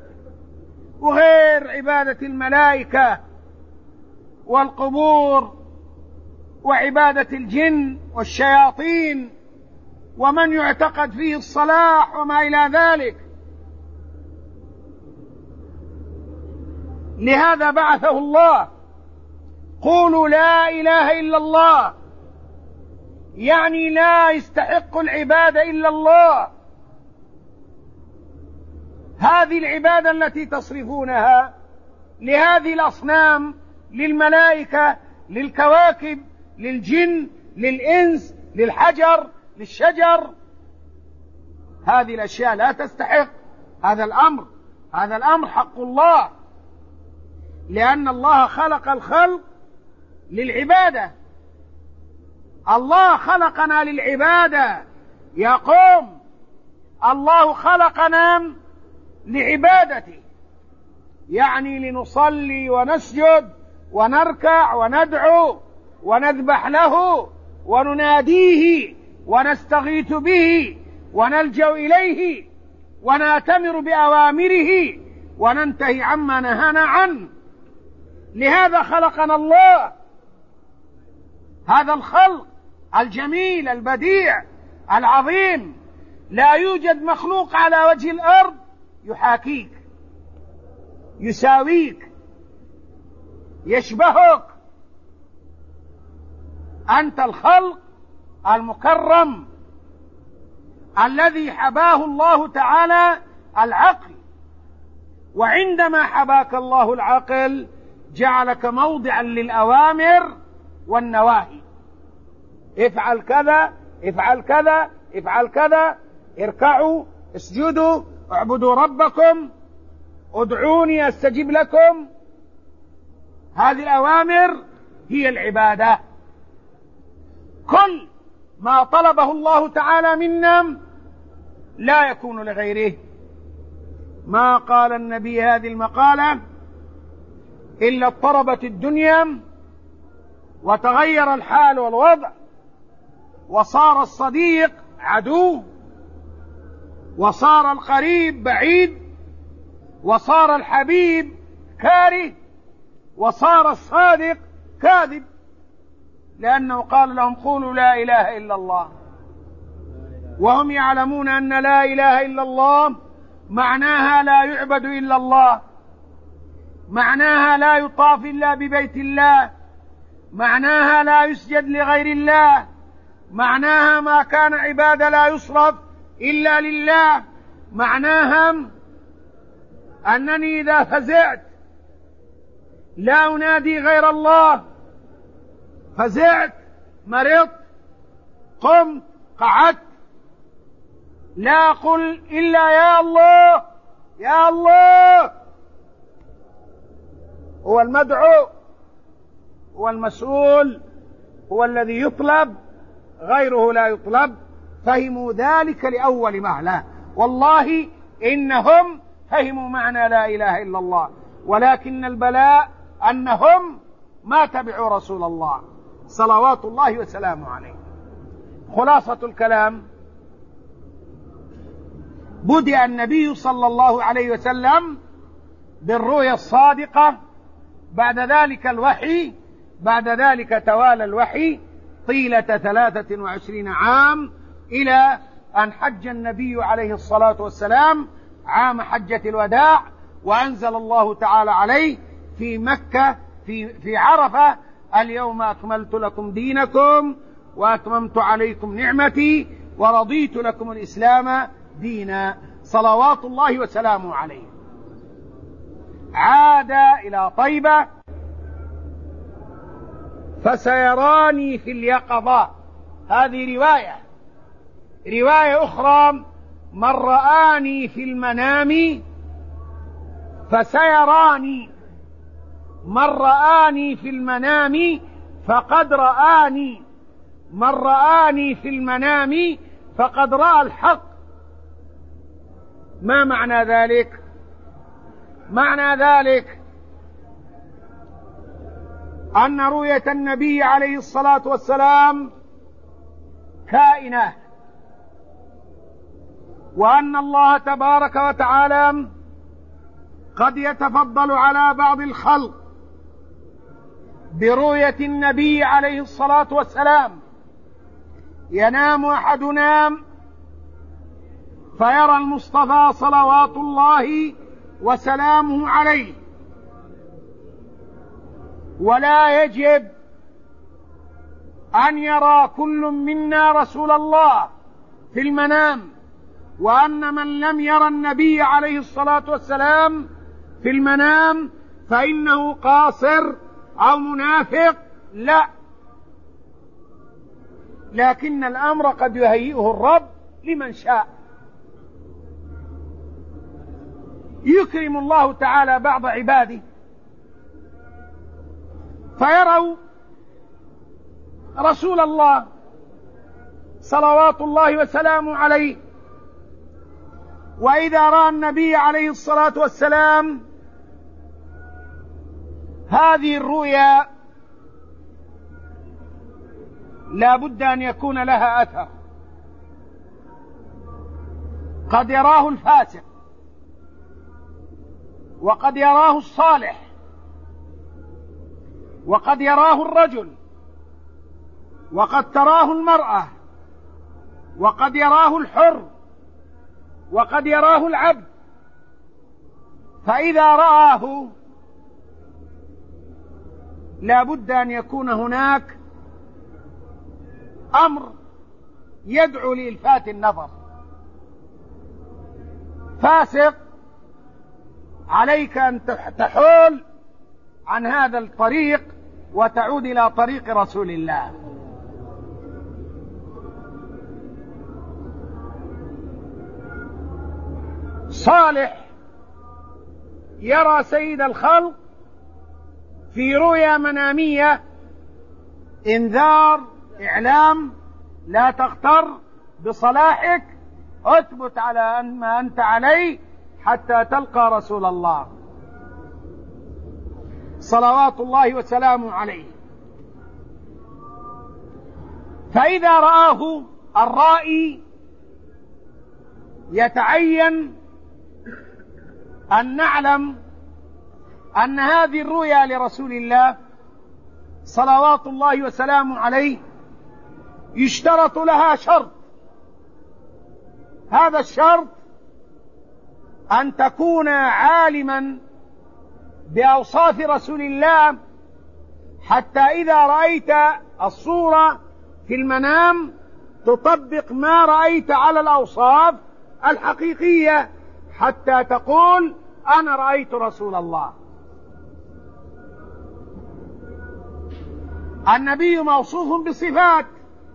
وغير عبادة الملائكة والقبور وعبادة الجن والشياطين ومن يعتقد فيه الصلاح وما إلى ذلك. لهذا بعثه الله. قولوا لا إله إلا الله، يعني لا يستحق العبادة إلا الله. هذه العبادة التي تصرفونها لهذه الأصنام، للملائكة، للكواكب، للجن، للإنس، للحجر، للشجر، هذه الأشياء لا تستحق هذا الأمر حق الله، لأن الله خلق الخلق للعبادة. الله خلقنا للعبادة يا قوم، الله خلقنا لعبادته، يعني لنصلي ونسجد ونركع وندعو ونذبح له ونناديه ونستغيث به ونلجأ إليه ونأتمر بأوامره وننتهي عما نهانا عنه. لهذا خلقنا الله، هذا الخلق الجميل البديع العظيم. لا يوجد مخلوق على وجه الأرض يحاكيك، يساويك، يشبهك. أنت الخلق المكرم الذي حباه الله تعالى العقل، وعندما حباك الله العقل جعلك موضعا للأوامر والنواهي. افعل كذا، افعل كذا، افعل كذا، اركعوا، اسجدوا، اعبدوا ربكم، ادعوني استجب لكم. هذه الأوامر هي العبادة. كل ما طلبه الله تعالى منا لا يكون لغيره. ما قال النبي هذه المقالة إلا اضطربت الدنيا وتغير الحال والوضع، وصار الصديق عدو، وصار القريب بعيد، وصار الحبيب كاره، وصار الصادق كاذب، لأنه قال لهم قولوا لا إله إلا الله، وهم يعلمون أن لا إله إلا الله معناها لا يعبد إلا الله، معناها لا يطاف إلا ببيت الله، معناها لا يسجد لغير الله، معناها ما كان عبادة لا يصرف إلا لله، معناها أنني إذا فزعت لا أنادي غير الله، فزعت، مرضت، قمت، قعدت، لا أقول إلا يا الله يا الله. هو المدعو، هو المسؤول، هو الذي يطلب، غيره لا يطلب. فهموا ذلك لأول مهلة، والله إنهم فهموا معنى لا إله إلا الله، ولكن البلاء أنهم ما تبعوا رسول الله صلوات الله وسلامه عليه. خلاصة الكلام: بدأ النبي صلى الله عليه وسلم بالرؤيا الصادقة، بعد ذلك الوحي، بعد ذلك توالى الوحي طيلة 23 عام، إلى أن حج النبي عليه الصلاة والسلام عام حجة الوداع، وأنزل الله تعالى عليه في مكة في عرفة: اليوم أكملت لكم دينكم وأتممت عليكم نعمتي ورضيت لكم الإسلام دينا، صلوات الله وسلامه عليه. عاد إلى طيبة فسيراني في اليقظة، هذه رواية أخرى: من رآني في المنام فسيراني، من رآني في المنام فقد رآني، من رآني في المنام فقد رأى الحق. ما معنى ذلك؟ معنى ذلك أن رؤية النبي عليه الصلاة والسلام كائنة، وأن الله تبارك وتعالى قد يتفضل على بعض الخلق برؤية النبي عليه الصلاة والسلام. ينام أحدنا فيرى المصطفى صلوات الله وسلامه عليه، ولا يجب أن يرى كل منا رسول الله في المنام، وأن من لم يرى النبي عليه الصلاة والسلام في المنام فإنه قاصر أو منافق. لا، لكن الأمر قد يهيئه الرب لمن شاء. يكرم الله تعالى بعض عباده فيروا رسول الله صلوات الله وسلامه عليه، وإذا رأى النبي عليه الصلاة والسلام هذه الرؤيا لا بد أن يكون لها أثر. قد يراه الفاسق، وقد يراه الصالح، وقد يراه الرجل، وقد تراه المرأة، وقد يراه الحر، وقد يراه العبد. فإذا رآه لا بد أن يكون هناك أمر يدعو لإلفات النظر. فاسق، عليك أن تحول عن هذا الطريق وتعود إلى طريق رسول الله. صالح يرى سيد الخلق في رؤيا منامية، إنذار، إعلام: لا تغتر بصلاحك، اثبت على ما أنت عليه حتى تلقى رسول الله صلوات الله وسلامه عليه. فإذا رآه الرائي يتعين أن نعلم أن هذه الرؤيا لرسول الله صلوات الله وسلامه عليه يشترط لها شرط. هذا الشرط أن تكون عالما بأوصاف رسول الله، حتى إذا رأيت الصورة في المنام تطبق ما رأيت على الأوصاف الحقيقية، حتى تقول: أنا رأيت رسول الله. النبي موصوف بصفات،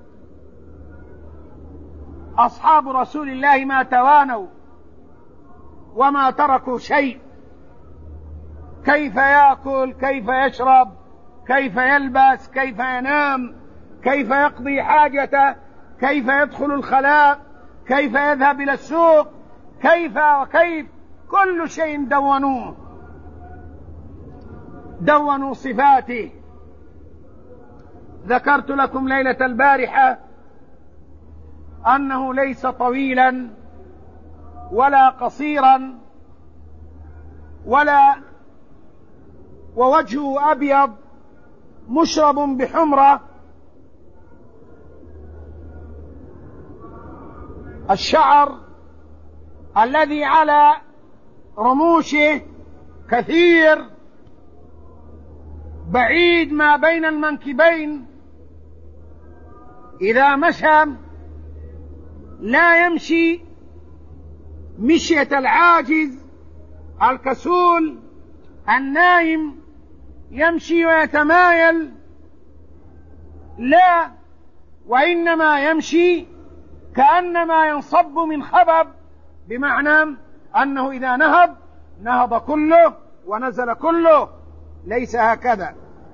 أصحاب رسول الله ما توانوا وما تركوا شيء. كيف يأكل، كيف يشرب، كيف يلبس، كيف ينام، كيف يقضي حاجته، كيف يدخل الخلاء، كيف يذهب إلى السوق، كيف وكيف، كل شيء دونوا صفاته. ذكرت لكم ليلة البارحة أنه ليس طويلا ولا قصيرا ووجهه أبيض مشرب بحمرة، الشعر الذي على رموشه كثير بعيد ما بين المنكبين، إذا مشى لا يمشي مشية العاجز الكسول النايم، يمشي ويتمايل، لا، وإنما يمشي كأنما ينصب من خبب، بمعنى أنه إذا نهض كله ونزل كله، ليس هكذا،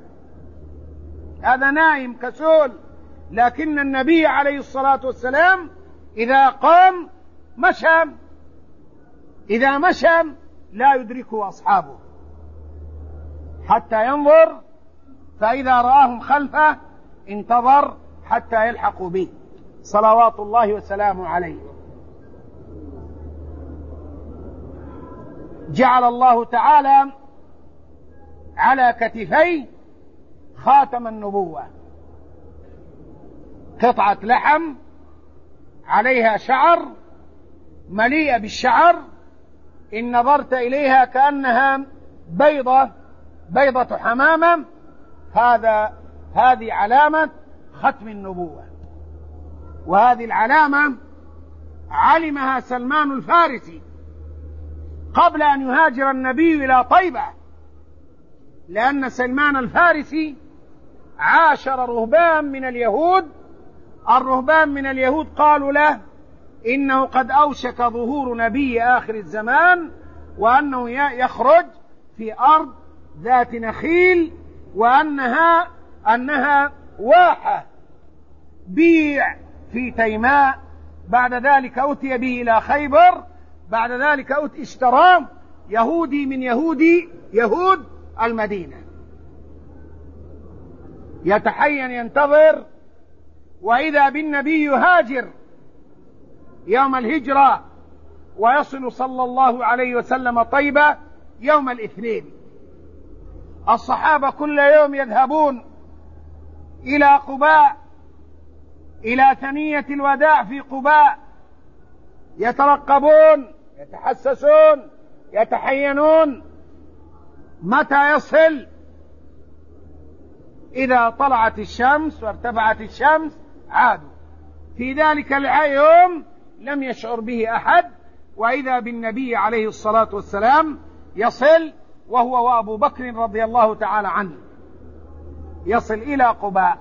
هذا نائم كسول. لكن النبي عليه الصلاة والسلام إذا قام مشى، إذا مشى لا يدركه أصحابه حتى ينظر، فإذا رآهم خلفه انتظر حتى يلحقوا به صلوات الله وسلامه عليه. جعل الله تعالى على كتفيه خاتم النبوة، قطعة لحم عليها شعر، مليئة بالشعر، إن نظرت إليها كأنها بيضة حمامة. هذه علامة ختم النبوة، وهذه العلامة علمها سلمان الفارسي قبل أن يهاجر النبي إلى طيبة، لأن سلمان الفارسي عاشر رهبان من اليهود. الرهبان من اليهود قالوا له إنه قد أوشك ظهور نبي آخر الزمان، وأنه يخرج في أرض ذات نخيل، وأنها واحة بيع في تيماء، بعد ذلك أتي به إلى خيبر، بعد ذلك اشتراه يهودي من يهود المدينة، يتحين ينتظر، وإذا بالنبي يهاجر يوم الهجرة ويصل صلى الله عليه وسلم طيبة يوم الاثنين. الصحابة كل يوم يذهبون إلى قباء، إلى ثنية الوداع في قباء، يترقبون، يتحسسون، يتحينون متى يصل. إذا طلعت الشمس وارتفعت الشمس عادوا. في ذلك اليوم لم يشعر به أحد، وإذا بالنبي عليه الصلاة والسلام يصل، وهو وأبو بكر رضي الله تعالى عنه، يصل إلى قباء،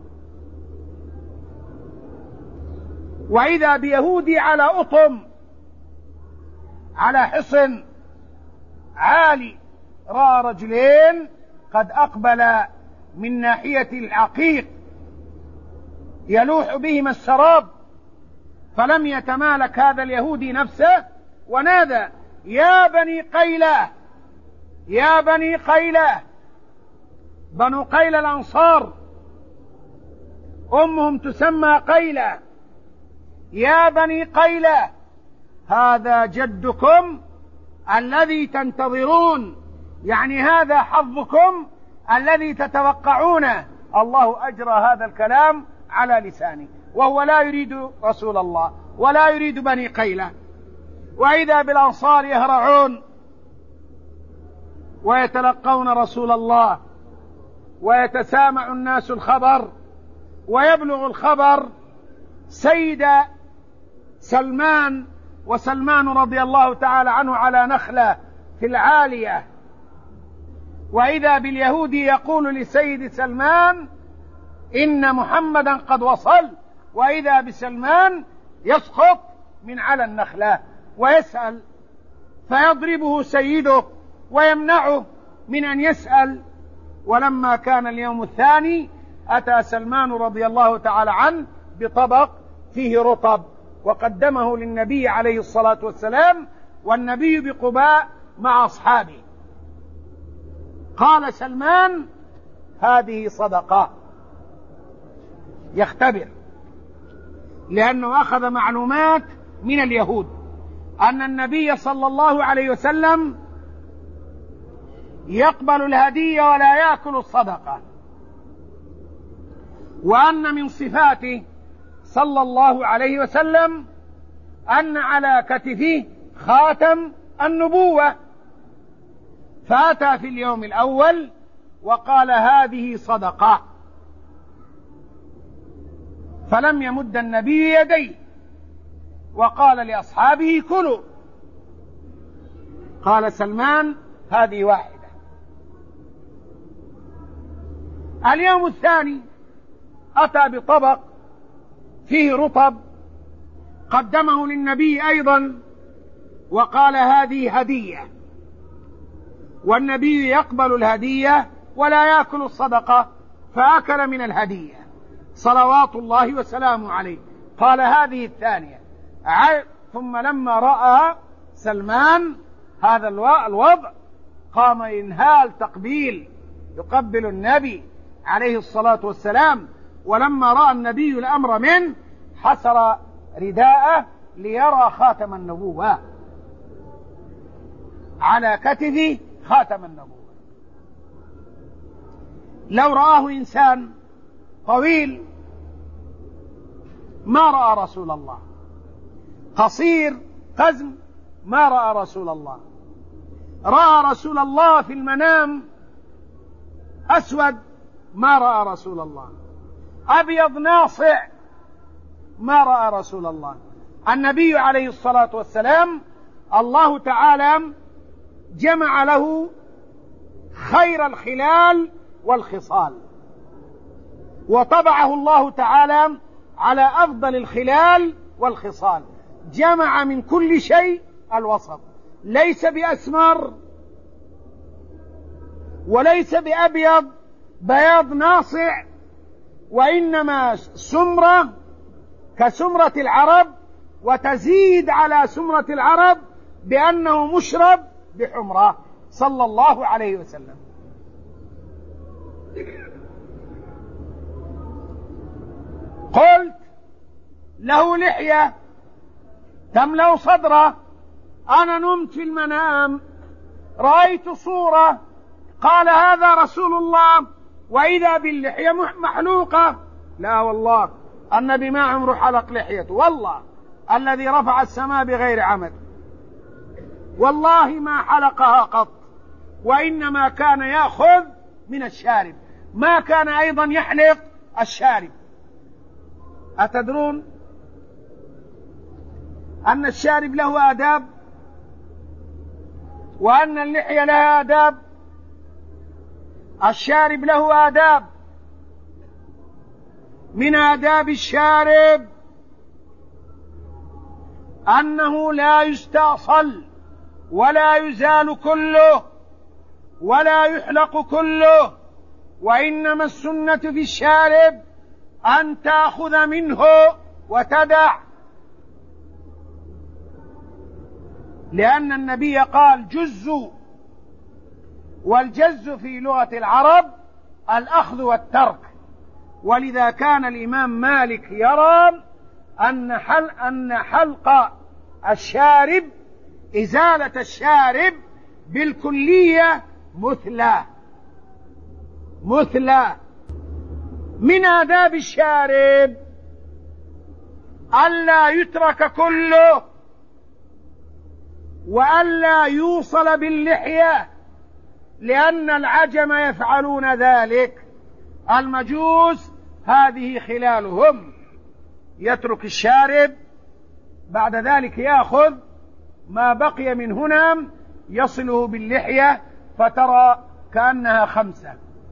وإذا بيهودي على أطم، على حصن عالي، رأى رجلين قد أقبل من ناحية العقيق يلوح بهما السراب، فلم يتمالك هذا اليهودي نفسه ونادى: يا بني قيلة، يا بني قيلة. بنو قيلة الأنصار، أمهم تسمى قيلة. يا بني قيلة، هذا جدكم الذي تنتظرون، يعني هذا حظكم الذي تتوقعونه. الله أجرى هذا الكلام على لسانه، وهو لا يريد رسول الله ولا يريد بني قيلة. وإذا بالأنصار يهرعون ويتلقون رسول الله، ويتسامع الناس الخبر، ويبلغ الخبر سيد سلمان، وسلمان رضي الله تعالى عنه على نخلة في العالية، وإذا باليهودي يقول لسيد سلمان إن محمدا قد وصل، وإذا بسلمان يسقط من على النخلة ويسأل، فيضربه سيده ويمنعه من أن يسأل. ولما كان اليوم الثاني أتى سلمان رضي الله تعالى عنه بطبق فيه رطب، وقدمه للنبي عليه الصلاة والسلام، والنبي بقباء مع أصحابه. قال سلمان: هذه صدقة. يختبر، لأنه أخذ معلومات من اليهود أن النبي صلى الله عليه وسلم يقبل الهدية ولا يأكل الصدقة، وأن من صفاته صلى الله عليه وسلم أن على كتفه خاتم النبوة. فأتى في اليوم الأول وقال: هذه صدقة، فلم يمد النبي يديه، وقال لأصحابه: كلوا. قال سلمان: هذه واحدة. اليوم الثاني أتى بطبق فيه رطب قدمه للنبي أيضا وقال هذه هدية، والنبي يقبل الهدية ولا يأكل الصدقة، فأكل من الهدية صلوات الله وسلامه عليه. قال هذه الثانية. ثم لما رأى سلمان هذا الوضع قام ينهال تقبيل، يقبل النبي عليه الصلاة والسلام. ولما رأى النبي الأمر منه حسر رداءه ليرى خاتم النبوة على كتفه، خاتم النبوة. لو رآه إنسان طويل ما رأى رسول الله، قصير قزم ما رأى رسول الله. رأى رسول الله في المنام أسود ما رأى رسول الله، أبيض ناصع ما رأى رسول الله. النبي عليه الصلاة والسلام الله تعالى جمع له خير الخلال والخصال، وطبعه الله تعالى على أفضل الخلال والخصال، جمع من كل شيء الوسط، ليس بأسمر وليس بأبيض بياض ناصع، وإنما سمرة كسمرة العرب، وتزيد على سمرة العرب بأنه مشرب بحمرة صلى الله عليه وسلم. قلت له لحية تملأ صدره. أنا نمت في المنام رأيت صورة، قال هذا رسول الله، وإذا باللحية محلوقة. لا والله النبي ما عمره حلق لحيته، والله الذي رفع السماء بغير عمد والله ما حلقها قط، وإنما كان يأخذ من الشارب، ما كان أيضا يحلق الشارب. أتدرون أن الشارب له آداب، وأن اللحية لها آداب؟ الشارب له آداب، من آداب الشارب أنه لا يستأصل ولا يزال كله ولا يحلق كله، وإنما السنة في الشارب أن تأخذ منه وتدع، لأن النبي قال جزوا، والجز في لغة العرب الأخذ والترك. ولذا كان الإمام مالك يرى أن حلق الشارب، إزالة الشارب بالكلية مثلى. من آداب الشارب ألا يترك كله، وألا يوصل باللحية، لأن العجم يفعلون ذلك، المجوس هذه خلالهم، يترك الشارب بعد ذلك يأخذ ما بقي من هنا يصله باللحية فترى كأنها 5.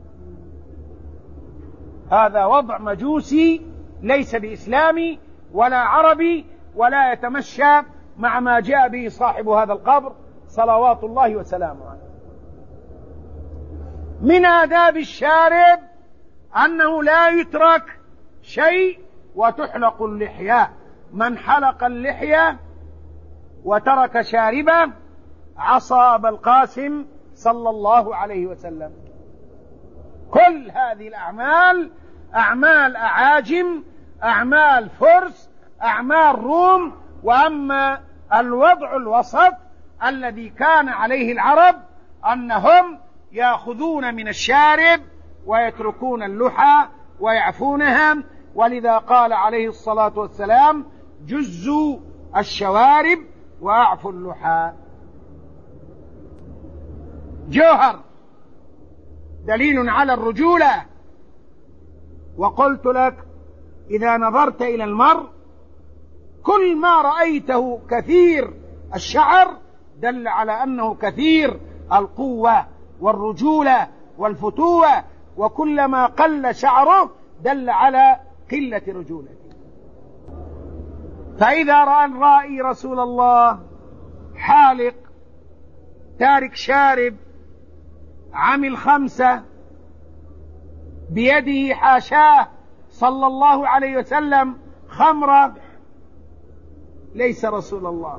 هذا وضع مجوسي ليس بإسلامي ولا عربي، ولا يتمشى مع ما جاء به صاحب هذا القبر صلوات الله وسلامه عليه. من آداب الشارب أنه لا يترك شيء وتحلق اللحية. من حلق اللحية وترك شاربه عصى أبا القاسم صلى الله عليه وسلم. كل هذه الأعمال أعمال أعاجم، أعمال فرس، أعمال روم. وأما الوضع الوسط الذي كان عليه العرب أنهم يأخذون من الشارب ويتركون اللحى ويعفونها، ولذا قال عليه الصلاة والسلام جزوا الشوارب وأعفوا اللحى. جوهر دليل على الرجولة. وقلت لك إذا نظرت إلى المرء كل ما رأيته كثير الشعر دل على أنه كثير القوة والرجولة والفتوة، وكلما قل شعره دل على قلة رجولته. فإذا رأى الرائي رسول الله حالق تارك شارب عمل 5 بيده حاشاه صلى الله عليه وسلم خمرة، ليس رسول الله،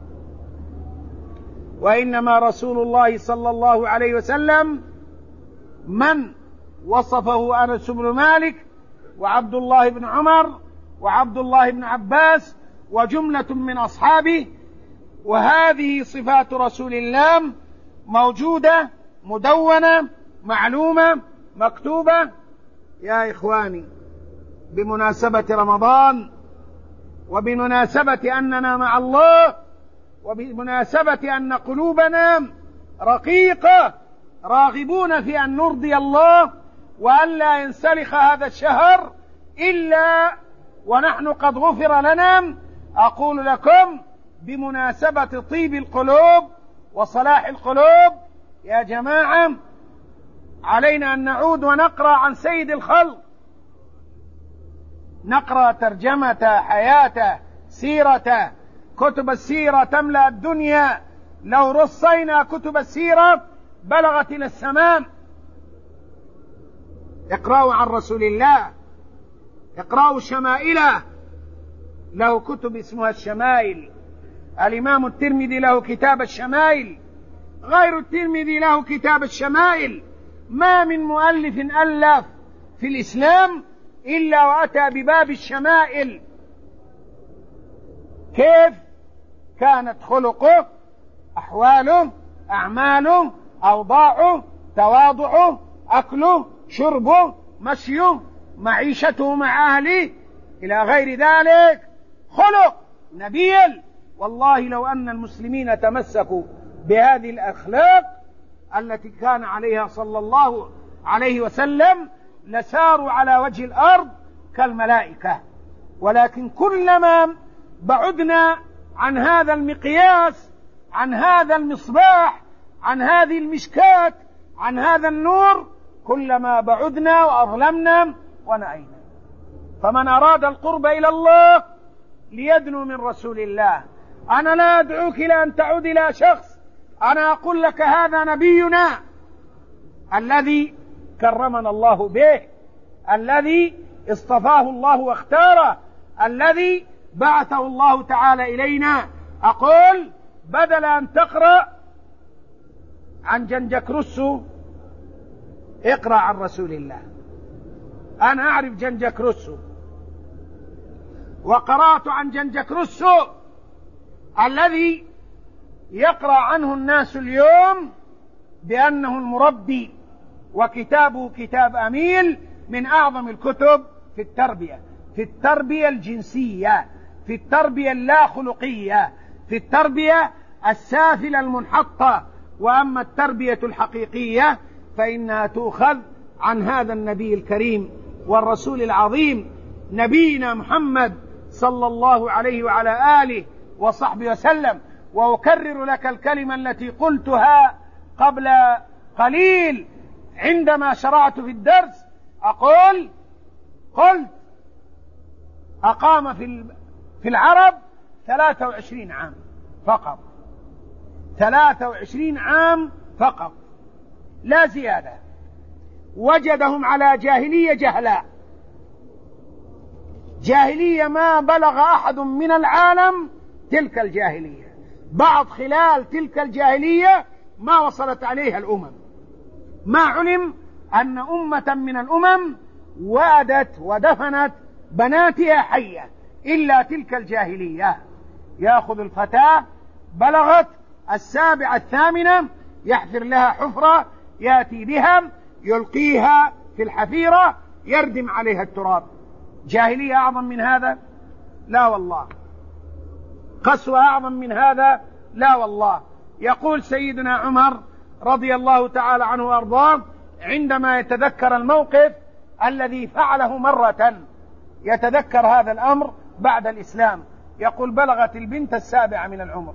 وإنما رسول الله صلى الله عليه وسلم من وصفه أنس بن مالك وعبد الله بن عمر وعبد الله بن عباس وجملة من أصحابه. وهذه صفات رسول الله موجودة مدونة معلومة مكتوبة. يا إخواني، بمناسبة رمضان وبمناسبة أننا مع الله وبمناسبة أن قلوبنا رقيقة راغبون في أن نرضي الله وأن لا ينسلخ هذا الشهر إلا ونحن قد غفر لنا، أقول لكم بمناسبة طيب القلوب وصلاح القلوب يا جماعة، علينا أن نعود ونقرأ عن سيد الخلق، نقرأ ترجمته، حياته، سيرته. كتب السيرة تملأ الدنيا، لو رصينا كتب السيرة بلغت إلى السماء. اقرأوا عن رسول الله، اقرأوا شمائله، له كتب اسمها الشمائل. الإمام الترمذي له كتاب الشمائل، غير الترمذي له كتاب الشمائل. ما من مؤلف ألف في الإسلام إلا وأتى بباب الشمائل، كيف كانت خلقه، أحواله، أعماله، أوضاعه، تواضعه، أكله، شربه، مشيه، معيشته مع أهله إلى غير ذلك. خلق نبيل. والله لو أن المسلمين تمسكوا بهذه الأخلاق التي كان عليها صلى الله عليه وسلم لساروا على وجه الأرض كالملائكة. ولكن كلما بعدنا عن هذا المقياس، عن هذا المصباح، عن هذه المشكاة، عن هذا النور، كلما بعدنا وأظلمنا ونأينا. فمن أراد القرب إلى الله ليدنو من رسول الله. أنا لا أدعوك إلى أن تعود إلى شخص، أنا أقول لك هذا نبينا الذي كرمنا الله به، الذي اصطفاه الله واختاره، الذي بعثه الله تعالى إلينا. أقول بدل أن تقرأ عن جنجك رسو اقرأ عن رسول الله. أنا أعرف جنجك رسو وقرأت عن جنجك رسو الذي يقرأ عنه الناس اليوم بأنه المربي، وكتابه كتاب أميل من أعظم الكتب في التربية، في التربية الجنسية، في التربية اللا خلقية، في التربية السافلة المنحطة. وأما التربية الحقيقية فإنها تؤخذ عن هذا النبي الكريم والرسول العظيم نبينا محمد صلى الله عليه وعلى آله وصحبه وسلم. وأكرر لك الكلمة التي قلتها قبل قليل عندما شرعت في الدرس. قلت أقام في العرب 23 عام فقط، 23 عام فقط لا زيادة. وجدهم على جاهلية جهلاء، جاهلية ما بلغ أحد من العالم تلك الجاهلية، بعض خلال تلك الجاهلية ما وصلت عليها الأمم. ما علم أن أمة من الأمم وأدت ودفنت بناتها حية إلا تلك الجاهلية. يأخذ الفتاة بلغت 7 8 يحفر لها حفرة، يأتي بها يلقيها في الحفيرة يردم عليها التراب. جاهلية أعظم من هذا؟ لا والله. قسوة أعظم من هذا؟ لا والله. يقول سيدنا عمر رضي الله تعالى عنه وأرضاه عندما يتذكر الموقف الذي فعله مرة، يتذكر هذا الأمر بعد الإسلام، يقول بلغت البنت 7 من العمر،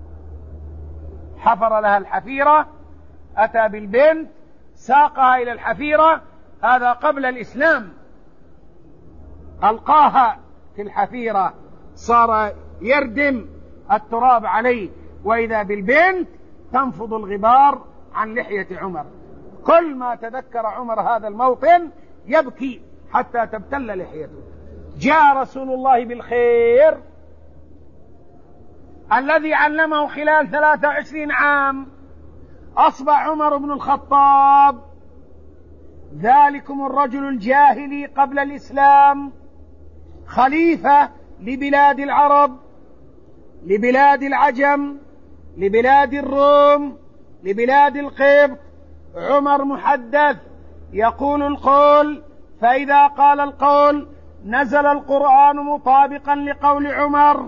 حفر لها الحفيرة، أتى بالبنت ساقها إلى الحفيرة، هذا قبل الإسلام، ألقاها في الحفيرة صار يردم التراب عليه، وإذا بالبنت تنفض الغبار عن لحية عمر. كل ما تذكر عمر هذا الموطن يبكي حتى تبتل لحيته. جاء رسول الله بالخير الذي علمه خلال 23 عام. أصبح عمر بن الخطاب ذلكم الرجل الجاهلي قبل الإسلام خليفة لبلاد العرب، لبلاد العجم، لبلاد الروم، لبلاد القبط. عمر محدث يقول القول، فإذا قال القول نزل القرآن مطابقا لقول عمر.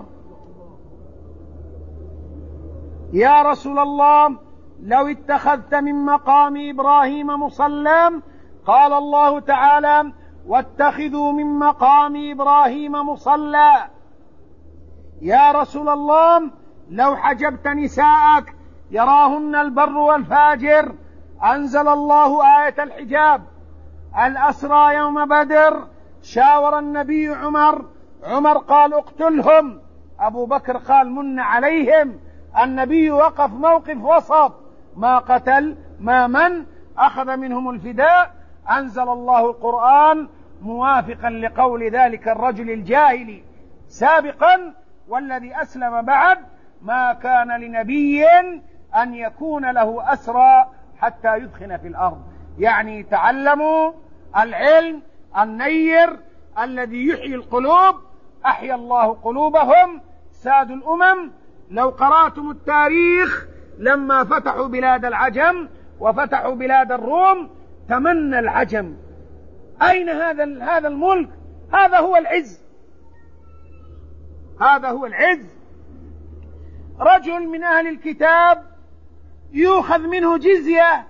يا رسول الله لو اتخذت من مقام إبراهيم مصلى، قال الله تعالى واتخذوا من مقام إبراهيم مصلى. يا رسول الله لو حجبت نساءك يراهن البر والفاجر، أنزل الله آية الحجاب. الأسرى يوم بدر شاور النبي عمر قال اقتلهم، أبو بكر قال من عليهم. النبي وقف موقف وسط، ما قتل ما من، أخذ منهم الفداء. أنزل الله القرآن موافقا لقول ذلك الرجل الجاهلي سابقا، والذي أسلم بعد: ما كان لنبي أن يكون له أسرى حتى يدخن في الأرض. يعني تعلموا العلم النير الذي يحيي القلوب. أحيا الله قلوبهم ساد الأمم. لو قرأتم التاريخ لما فتحوا بلاد العجم وفتحوا بلاد الروم تمنى العجم أين هذا الملك؟ هذا هو العز، هذا هو العز. رجل من أهل الكتاب يؤخذ منه جزية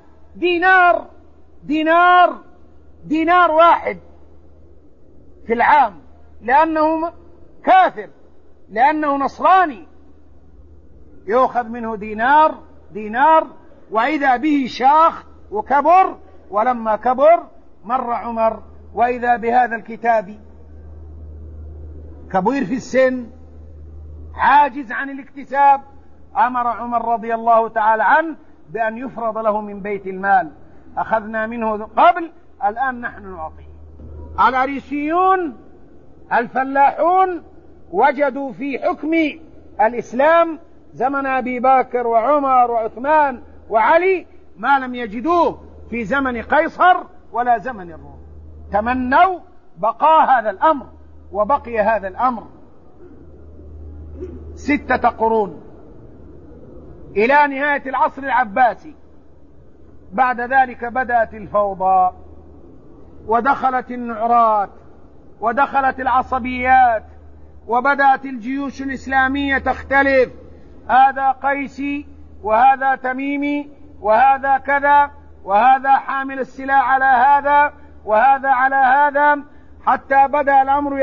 دينار واحد في العام، لأنه كافر، لأنه نصراني. يؤخذ منه دينار، وإذا به شاخ وكبر. ولما كبر مر عمر وإذا بهذا الكتاب كبير في السن عاجز عن الاكتساب. أمر عمر رضي الله تعالى عنه بأن يفرض له من بيت المال. أخذنا منه قبل، الآن نحن نعطيه. الأريسيون الفلاحون وجدوا في حكم الإسلام زمن أبي بكر وعمر وعثمان وعلي ما لم يجدوه في زمن قيصر ولا زمن الروم. تمنوا بقاء هذا الأمر، وبقي هذا الأمر 6 قرون إلى نهاية العصر العباسي. بعد ذلك بدأت الفوضى، ودخلت النعرات، ودخلت العصبيات، وبدأت الجيوش الإسلامية تختلف، هذا قيسي وهذا تميمي وهذا كذا، وهذا حامل السلاح على هذا وهذا على هذا، حتى بدأ الأمر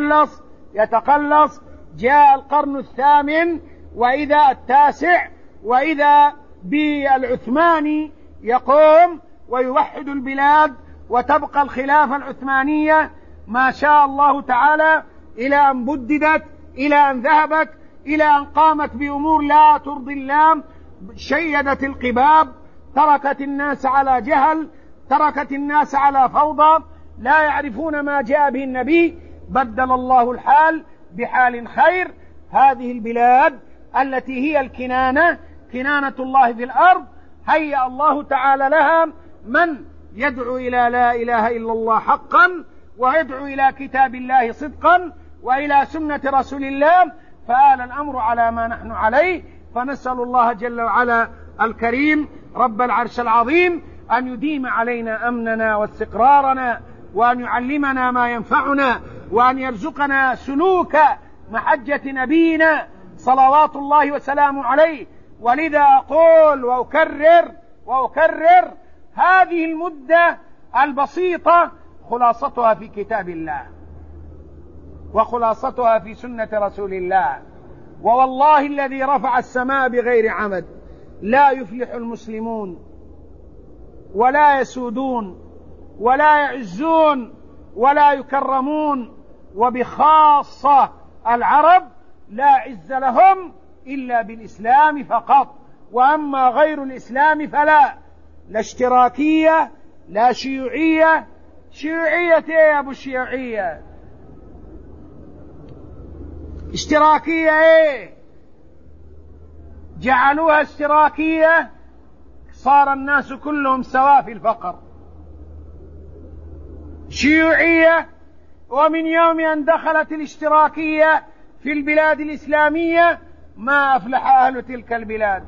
يتقلص. جاء القرن الثامن وإذا التاسع، وإذا بالعثماني يقوم ويوحد البلاد، وتبقى الخلافة العثمانية ما شاء الله تعالى إلى أن بددت، إلى أن ذهبت، إلى أن قامت بأمور لا ترضي الله. شيدت القباب، تركت الناس على جهل، تركت الناس على فوضى، لا يعرفون ما جاء به النبي. بدل الله الحال بحال خير. هذه البلاد التي هي كنانة الله في الأرض، هيأ الله تعالى لها من يدعو إلى لا إله إلا الله حقا، ويدعو إلى كتاب الله صدقا، وإلى سنة رسول الله، فآل الأمر على ما نحن عليه. فنسأل الله جل وعلا الكريم رب العرش العظيم أن يديم علينا أمننا واستقرارنا، وأن يعلمنا ما ينفعنا، وأن يرزقنا سلوك محجة نبينا صلوات الله وسلامه عليه. ولذا أقول وأكرر هذه المدة البسيطة خلاصتها في كتاب الله، وخلاصتها في سنة رسول الله. ووالله الذي رفع السماء بغير عمد لا يفلح المسلمون، ولا يسودون، ولا يعزون، ولا يكرمون، وبخاصة العرب لا عز لهم إلا بالإسلام فقط، وأما غير الإسلام فلا. لا اشتراكية، لا شيوعية. شيوعية ايه يا ابو الشيوعية؟ اشتراكية ايه؟ جعلوها اشتراكية صار الناس كلهم سواء في الفقر. شيوعية، ومن يوم أن دخلت الاشتراكية في البلاد الإسلامية ما أفلح أهل تلك البلاد،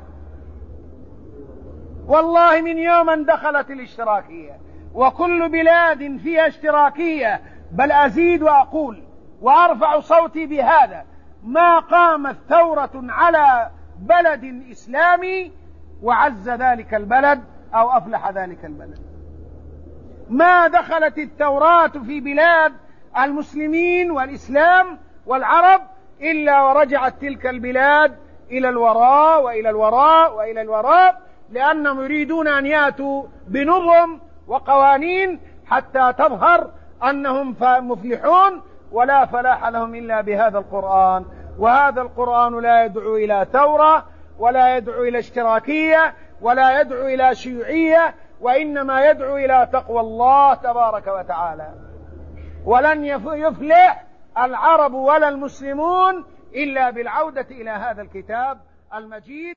والله من يوم أن دخلت الاشتراكية. وكل بلاد فيها اشتراكية، بل أزيد وأقول وأرفع صوتي بهذا: ما قامت ثورة على بلد إسلامي وعز ذلك البلد أو أفلح ذلك البلد. ما دخلت الثورات في بلاد المسلمين والإسلام والعرب إلا ورجعت تلك البلاد إلى الوراء وإلى الوراء وإلى الوراء، لأنهم يريدون أن يأتوا بنظم وقوانين حتى تظهر أنهم مفلحون، ولا فلاح لهم إلا بهذا القرآن. وهذا القرآن لا يدعو إلى ثورة، ولا يدعو إلى اشتراكية، ولا يدعو إلى شيوعية، وإنما يدعو إلى تقوى الله تبارك وتعالى. ولن يفلح العرب ولا المسلمون إلا بالعودة إلى هذا الكتاب المجيد.